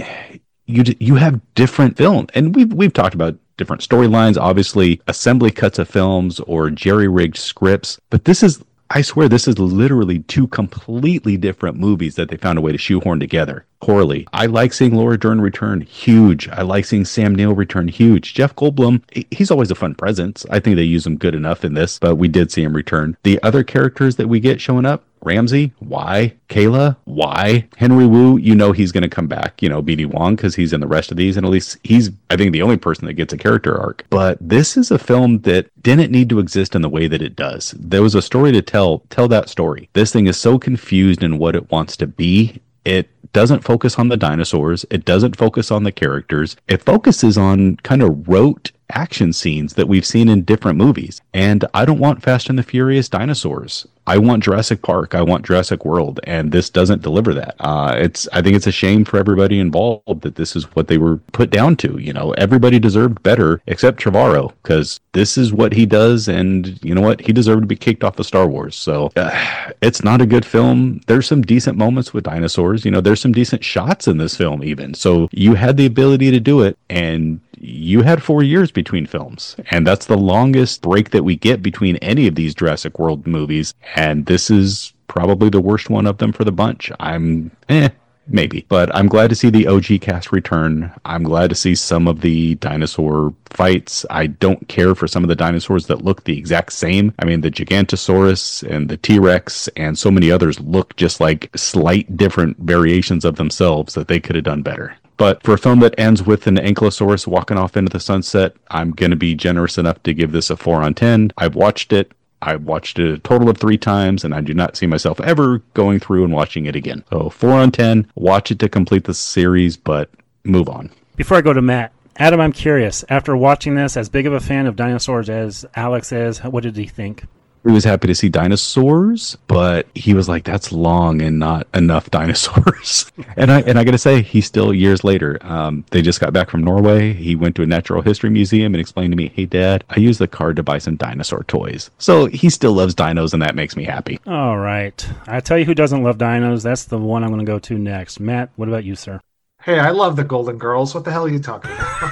you you have different film. And we've we've talked about different storylines, obviously assembly cuts of films or jerry-rigged scripts, but this is, I swear, this is literally two completely different movies that they found a way to shoehorn together poorly. I like seeing Laura Dern return, huge. I like seeing Sam Neill return, huge. Jeff Goldblum, he's always a fun presence. I think they use him good enough in this, but we did see him return. The other characters that we get showing up, Ramsey, why? Kayla, why? Henry Wu, you know he's going to come back, you know, B D Wong, because he's in the rest of these, and at least he's, I think, the only person that gets a character arc. But this is a film that didn't need to exist in the way that it does. There was a story to tell, tell that story. This thing is so confused in what it wants to be. It doesn't focus on the dinosaurs. It doesn't focus on the characters. It focuses on kind of rote action scenes that we've seen in different movies. And I don't want Fast and the Furious dinosaurs. I want Jurassic Park. I want Jurassic World. And this doesn't deliver that. Uh, it's, I think it's a shame for everybody involved that this is what they were put down to. You know, everybody deserved better except Trevorrow, because this is what he does. And you know what? He deserved to be kicked off of Star Wars. So uh, it's not a good film. There's some decent moments with dinosaurs. You know, there's some decent shots in this film even. So you had the ability to do it, and you had four years between films, and that's the longest break that we get between any of these Jurassic World movies, and this is probably the worst one of them for the bunch. I'm eh maybe, but I'm glad to see the O G cast return. I'm glad to see some of the dinosaur fights. I don't care for some of the dinosaurs that look the exact same. I mean, the Gigantosaurus and the T-Rex and so many others look just like slight different variations of themselves that they could have done better. But for a film that ends with an Ankylosaurus walking off into the sunset, I'm going to be generous enough to give this a four on ten. I've watched it. I've watched it a total of three times, and I do not see myself ever going through and watching it again. So four on ten, watch it to complete the series, but move on. Before I go to Matt, Adam, I'm curious. After watching this, as big of a fan of dinosaurs as Alex is, what did he think? He was happy to see dinosaurs, but he was like, that's long and not enough dinosaurs. and I and I got to say, he still, years later, um, they just got back from Norway. He went to a natural history museum and explained to me, hey, Dad, I use the card to buy some dinosaur toys. So he still loves dinos, and that makes me happy. All right. I tell you who doesn't love dinos. That's the one I'm going to go to next. Matt, what about you, sir? Hey, I love the Golden Girls. What the hell are you talking about?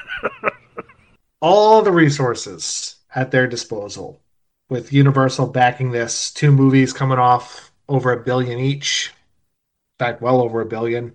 All the resources at their disposal. With Universal backing this, two movies coming off over a billion each. In fact, well over a billion.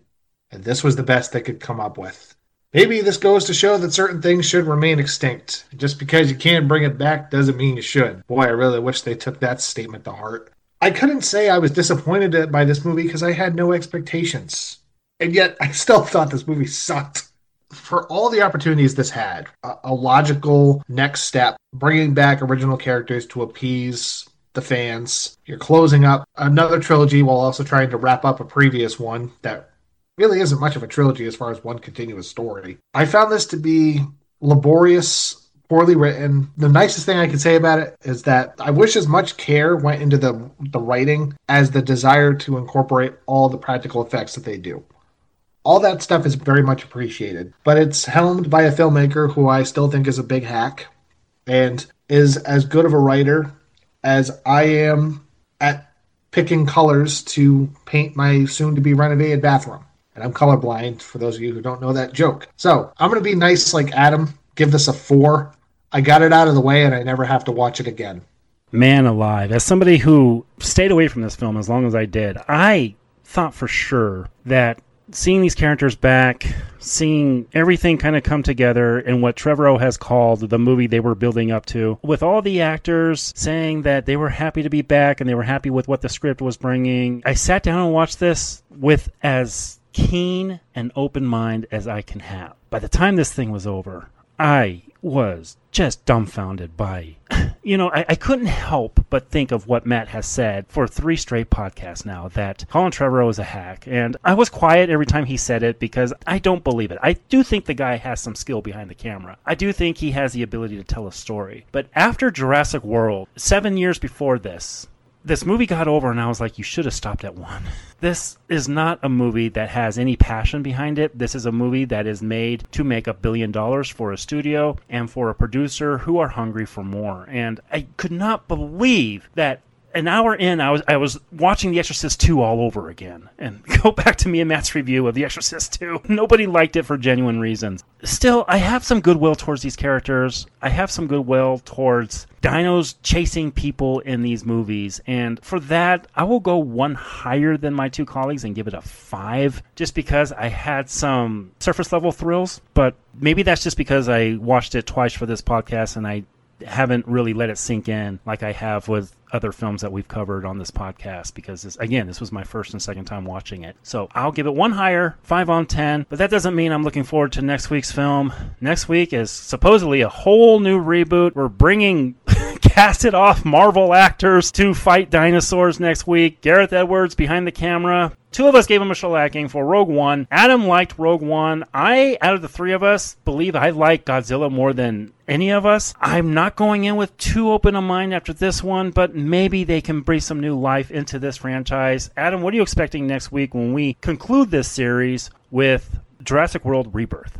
and this was the best they could come up with. Maybe this goes to show that certain things should remain extinct. Just because you can't bring it back doesn't mean you should. Boy, I really wish they took that statement to heart. I couldn't say I was disappointed by this movie because I had no expectations. And yet, I still thought this movie sucked. For all the opportunities this had, a, a logical next step, bringing back original characters to appease the fans. You're closing up another trilogy while also trying to wrap up a previous one that really isn't much of a trilogy as far as one continuous story. I found this to be laborious, poorly written. The nicest thing I can say about it is that I wish as much care went into the, the writing as the desire to incorporate all the practical effects that they do. All that stuff is very much appreciated, but it's helmed by a filmmaker who I still think is a big hack and is as good of a writer as I am at picking colors to paint my soon-to-be renovated bathroom. And I'm colorblind, for those of you who don't know that joke. So I'm going to be nice like Adam, give this a four. I got it out of the way, and I never have to watch it again. Man alive. As somebody who stayed away from this film as long as I did, I thought for sure that seeing these characters back, seeing everything kind of come together in what Trevorrow has called the movie they were building up to, with all the actors saying that they were happy to be back and they were happy with what the script was bringing, I sat down and watched this with as keen and open mind as I can have. By the time this thing was over, I was just dumbfounded by, you know, I, I couldn't help but think of what Matt has said for three straight podcasts now, that Colin Trevorrow is a hack. And I was quiet every time he said it because I don't believe it. I do think the guy has some skill behind the camera. I do think he has the ability to tell a story. But after Jurassic World, seven years before this, this movie got over and I was like, you should have stopped at one. This is not a movie that has any passion behind it. This is a movie that is made to make a billion dollars for a studio and for a producer who are hungry for more. And I could not believe that an hour in, I was I was watching The Exorcist two all over again. And go back to me and Matt's review of The Exorcist two. Nobody liked it for genuine reasons. Still, I have some goodwill towards these characters. I have some goodwill towards dinos chasing people in these movies. And for that, I will go one higher than my two colleagues and give it a five, just because I had some surface level thrills. But maybe that's just because I watched it twice for this podcast and I haven't really let it sink in like I have with other films that we've covered on this podcast, because this, again, this was my first and second time watching it. So I'll give it one higher, five on ten, but that doesn't mean I'm looking forward to next week's film. Next week is supposedly a whole new reboot. We're bringing casted off Marvel actors to fight dinosaurs next week. Gareth Edwards behind the camera. Two of us gave him a shellacking for Rogue One. Adam liked Rogue One. I, out of the three of us, believe I like Godzilla more than any of us. I'm not going in with too open a mind after this one, but maybe they can breathe some new life into this franchise. Adam, what are you expecting next week when we conclude this series with Jurassic World Rebirth?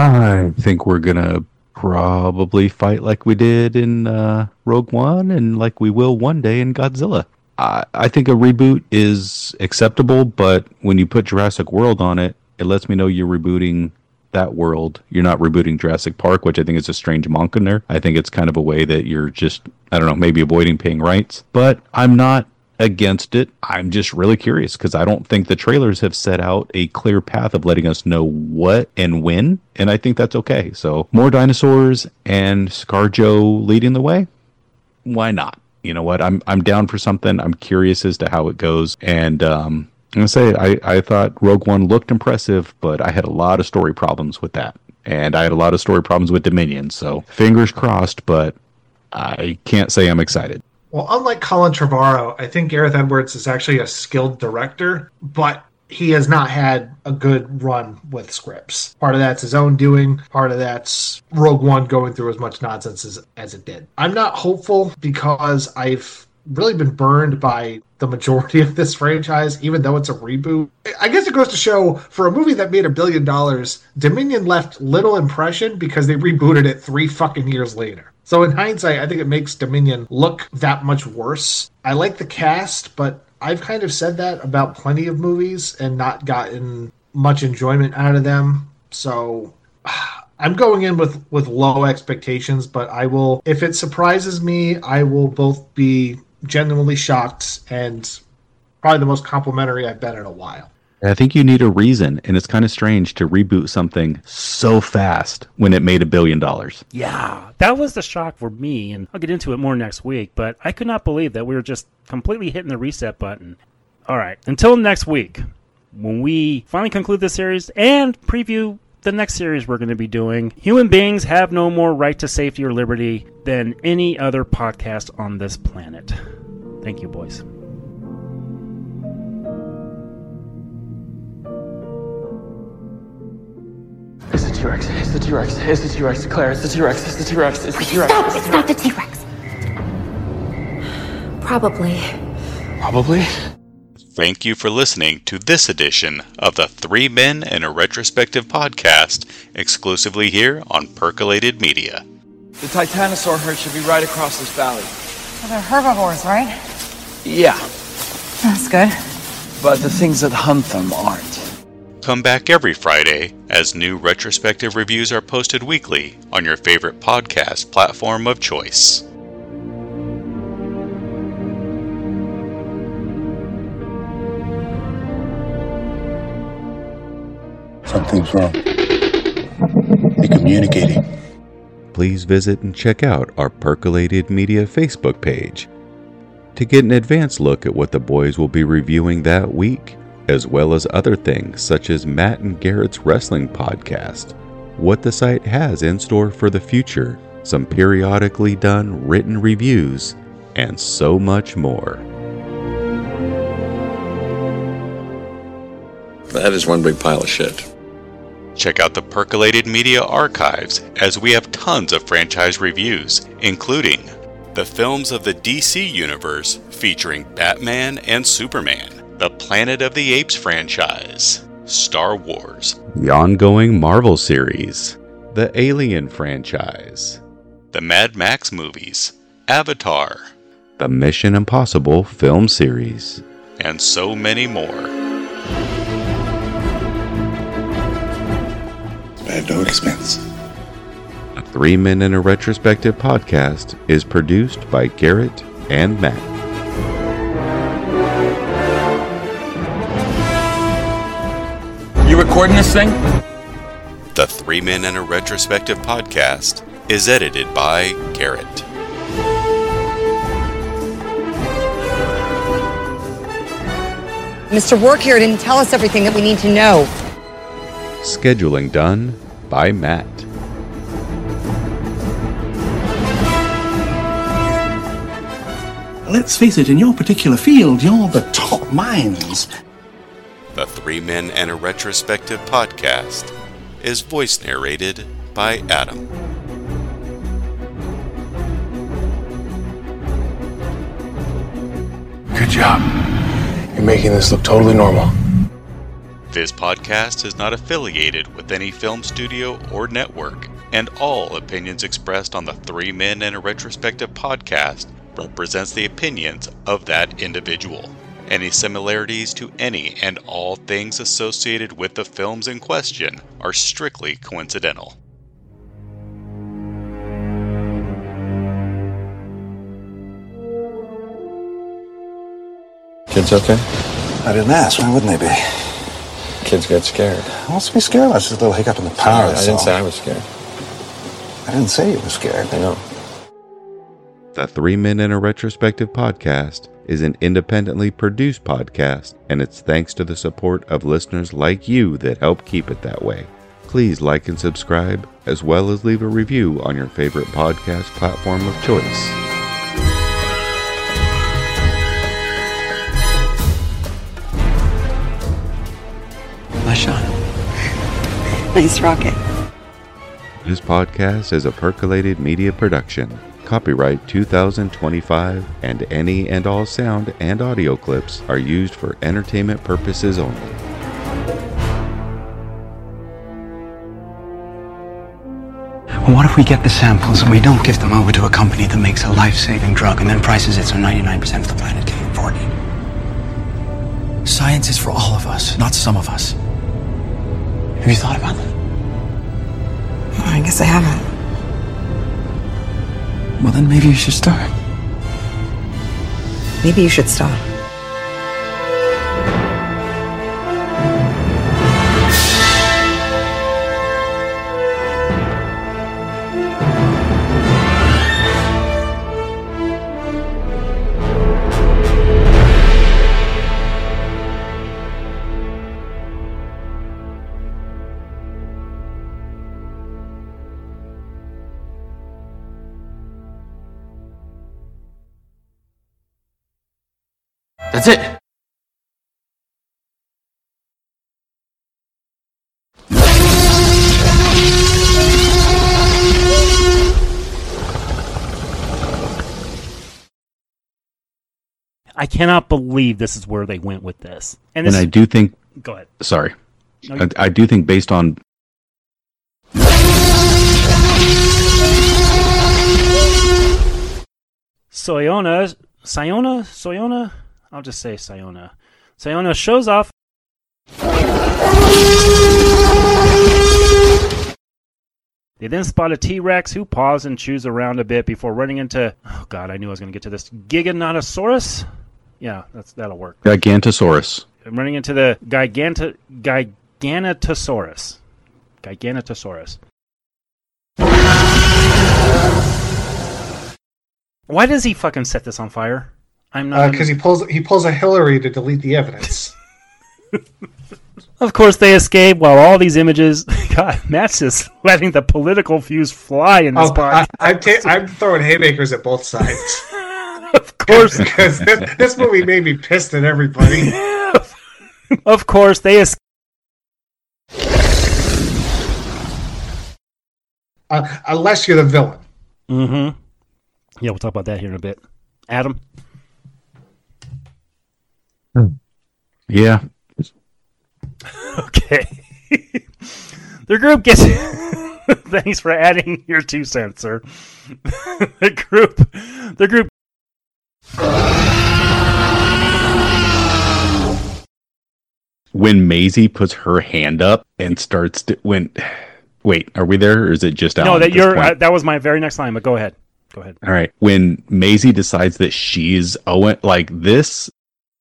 I think we're going to probably fight like we did in uh, Rogue One and like we will one day in Godzilla. I, I think a reboot is acceptable, but when you put Jurassic World on it, it lets me know you're rebooting that world. You're not rebooting Jurassic Park, which I think is a strange moniker. I think it's kind of a way that you're just, I don't know, maybe avoiding paying rights. But I'm not against it. I'm just really curious because I don't think the trailers have set out a clear path of letting us know what and when, and I think that's okay. So more dinosaurs and ScarJo leading the way? Why not? You know what? I'm I'm down for something. I'm curious as to how it goes. And um, I'm going to say, I, I thought Rogue One looked impressive, but I had a lot of story problems with that. And I had a lot of story problems with Dominion. So fingers crossed, but I can't say I'm excited. Well, unlike Colin Trevorrow, I think Gareth Edwards is actually a skilled director, but he has not had a good run with scripts. Part of that's his own doing. Part of that's Rogue One going through as much nonsense as, as it did. I'm not hopeful because I've really been burned by the majority of this franchise, even though it's a reboot. I guess it goes to show, for a movie that made a billion dollars, Dominion left little impression because they rebooted it three fucking years later. So in hindsight, I think it makes Dominion look that much worse. I like the cast, but I've kind of said that about plenty of movies and not gotten much enjoyment out of them. So I'm going in with, with low expectations, but I will, if it surprises me, I will both be genuinely shocked and probably the most complimentary I've been in a while. I think you need a reason, and it's kind of strange to reboot something so fast when it made a billion dollars. Yeah, that was the shock for me, and I'll get into it more next week, but I could not believe that we were just completely hitting the reset button. All right, until next week, when we finally conclude this series and preview the next series we're going to be doing, human beings have no more right to safety or liberty than any other podcast on this planet. Thank you, boys. It's the T-Rex. It's the T-Rex. It's the T-Rex. Claire, it's the T-Rex. It's the T-Rex. It's the T-Rex. Stop! It's not the T-Rex. Probably. Probably. Thank you for listening to this edition of the Three Men and a Retrospective podcast, exclusively here on Percolated Media. The Titanosaur herd should be right across this valley. Well, they're herbivores, right? Yeah, That's good. but the things that hunt them aren't. Come back every Friday as new retrospective reviews are posted weekly on your favorite podcast platform of choice. Something's wrong. They're communicating. Please visit and check out our Percolated Media Facebook page to get an advanced look at what the boys will be reviewing that week, as well as other things such as Matt and Garrett's wrestling podcast, what the site has in store for the future, some periodically done written reviews, and so much more. That is one big pile of shit. Check out the Percolated Media archives as we have tons of franchise reviews, including the films of the D C Universe featuring Batman and Superman, the Planet of the Apes franchise, Star Wars, the ongoing Marvel series, the Alien franchise, the Mad Max movies, Avatar, the Mission Impossible film series, and so many more. At no expense. A Three Men in a Retrospective podcast is produced by Garrett and Matt. You recording this thing? The Three Men and a Retrospective podcast is edited by Garrett. Mister Work here didn't tell us everything that we need to know. Scheduling done by Matt. Let's face it, in your particular field, you're the top minds. The Three Men and a Retrospective podcast is voice narrated by Adam. Good job. You're making this look totally normal. This podcast is not affiliated with any film studio or network, and all opinions expressed on the Three Men and a Retrospective podcast represents the opinions of that individual. Any similarities to any and all things associated with the films in question are strictly coincidental. Kids okay? I didn't ask. Why wouldn't they be? Kids get scared. What's to be scared about? It's just a little hiccup in the power. I didn't say I was scared. I didn't say you were scared. I know. The Three Men in a Retrospective podcast is an independently produced podcast, and it's thanks to the support of listeners like you that help keep it that way. Please like and subscribe, as well as leave a review on your favorite podcast platform of choice. Nice shot. Nice rocket. This podcast is a Percolated Media production. Copyright two thousand twenty-five, and any and all sound and audio clips are used for entertainment purposes only. Well, what if we get the samples and we don't give them over to a company that makes a life-saving drug and then prices it so ninety-nine percent of the planet can't afford it? Science is for all of us, not some of us. Have you thought about that? I guess I haven't. Well, then maybe you should start. Maybe you should stop. That's it. I cannot believe this is where they went with this. And, this, and I do think... Go ahead. Sorry. No, you... I, I do think based on... Soyona... Siona? Soyona? I'll just say Siona. Siona shows off... They then spot a T-Rex who pause and chews around a bit before running into... Oh, God, I knew I was going to get to this. Giganotosaurus? Yeah, that's that'll work. Gigantosaurus. I'm running into the Giganta, Giganotosaurus. Giganotosaurus. Why does he fucking set this on fire? I'm not... Because uh, he pulls he pulls a Hillary to delete the evidence. Of course, they escape while all these images... God, Matt's just letting the political fuse fly in this oh, podcast. I, I'm, ta- I'm throwing haymakers at both sides. Of course. Because this, this movie made me pissed at everybody. Of course, they escape. Uh, unless you're the villain. Mm-hmm. Yeah, we'll talk about that here in a bit. Adam? Yeah. Okay. The group gets... Thanks for adding your two cents, sir. the group... The group... When Maisie puts her hand up and starts to... When... Wait, are we there, or is it just out? No, that you're. Uh, that was my very next line, but go ahead. Go ahead. All right. When Maisie decides that she's Owen... Like, this...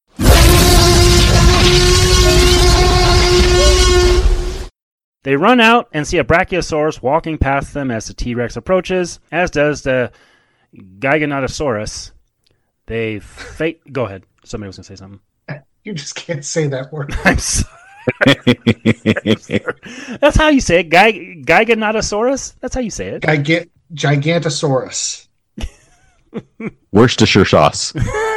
They run out and see a Brachiosaurus walking past them as the T-Rex approaches, as does the Giganotosaurus. They fate... Go ahead. Somebody was going to say something. You just can't say that word. I'm sorry. I'm sorry. That's how you say it. Gig- Giganotosaurus? That's how you say it. Gigant- Gigantosaurus. Worcestershire sauce.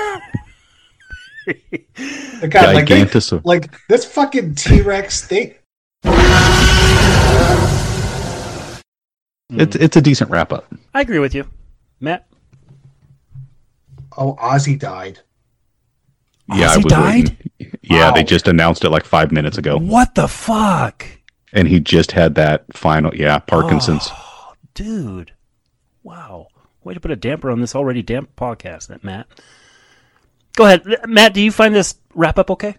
God, like, they, like this fucking T-Rex, they... It's it's a decent wrap up. I agree with you, Matt. Oh, Ozzy died. Yeah, Ozzy I was died? waiting. Yeah, Wow. they just announced it like five minutes ago, What the fuck? and he just had that final. Yeah, Parkinson's. Oh, dude. Wow. Way to put a damper on this already damp podcast, that Matt. Go ahead. Matt, do you find this wrap up okay?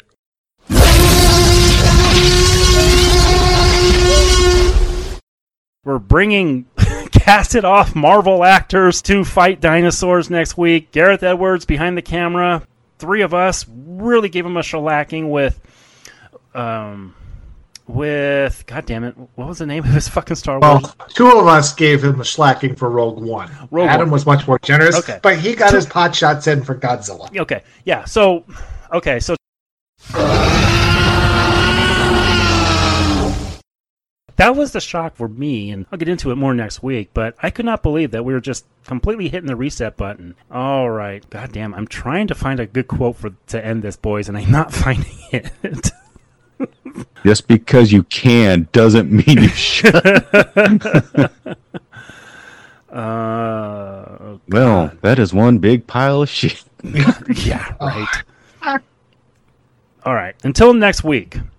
We're bringing casted off Marvel actors to fight dinosaurs next week. Gareth Edwards behind the camera. Three of us really gave him a shellacking with, um, with, God damn it, what was the name of his fucking Star Wars? Well, two of us gave him a slacking for Rogue One. Rogue Adam One. was much more generous, Okay. but he got his pot shots in for Godzilla. Okay, yeah, so, okay, so. That was the shock for me, and I'll get into it more next week, but I could not believe that we were just completely hitting the reset button. All right. God damn, I'm trying to find a good quote for to end this, boys, and I'm not finding it. Just because you can doesn't mean you should. uh, well, that is one big pile of shit. Yeah, right. All right. Until next week.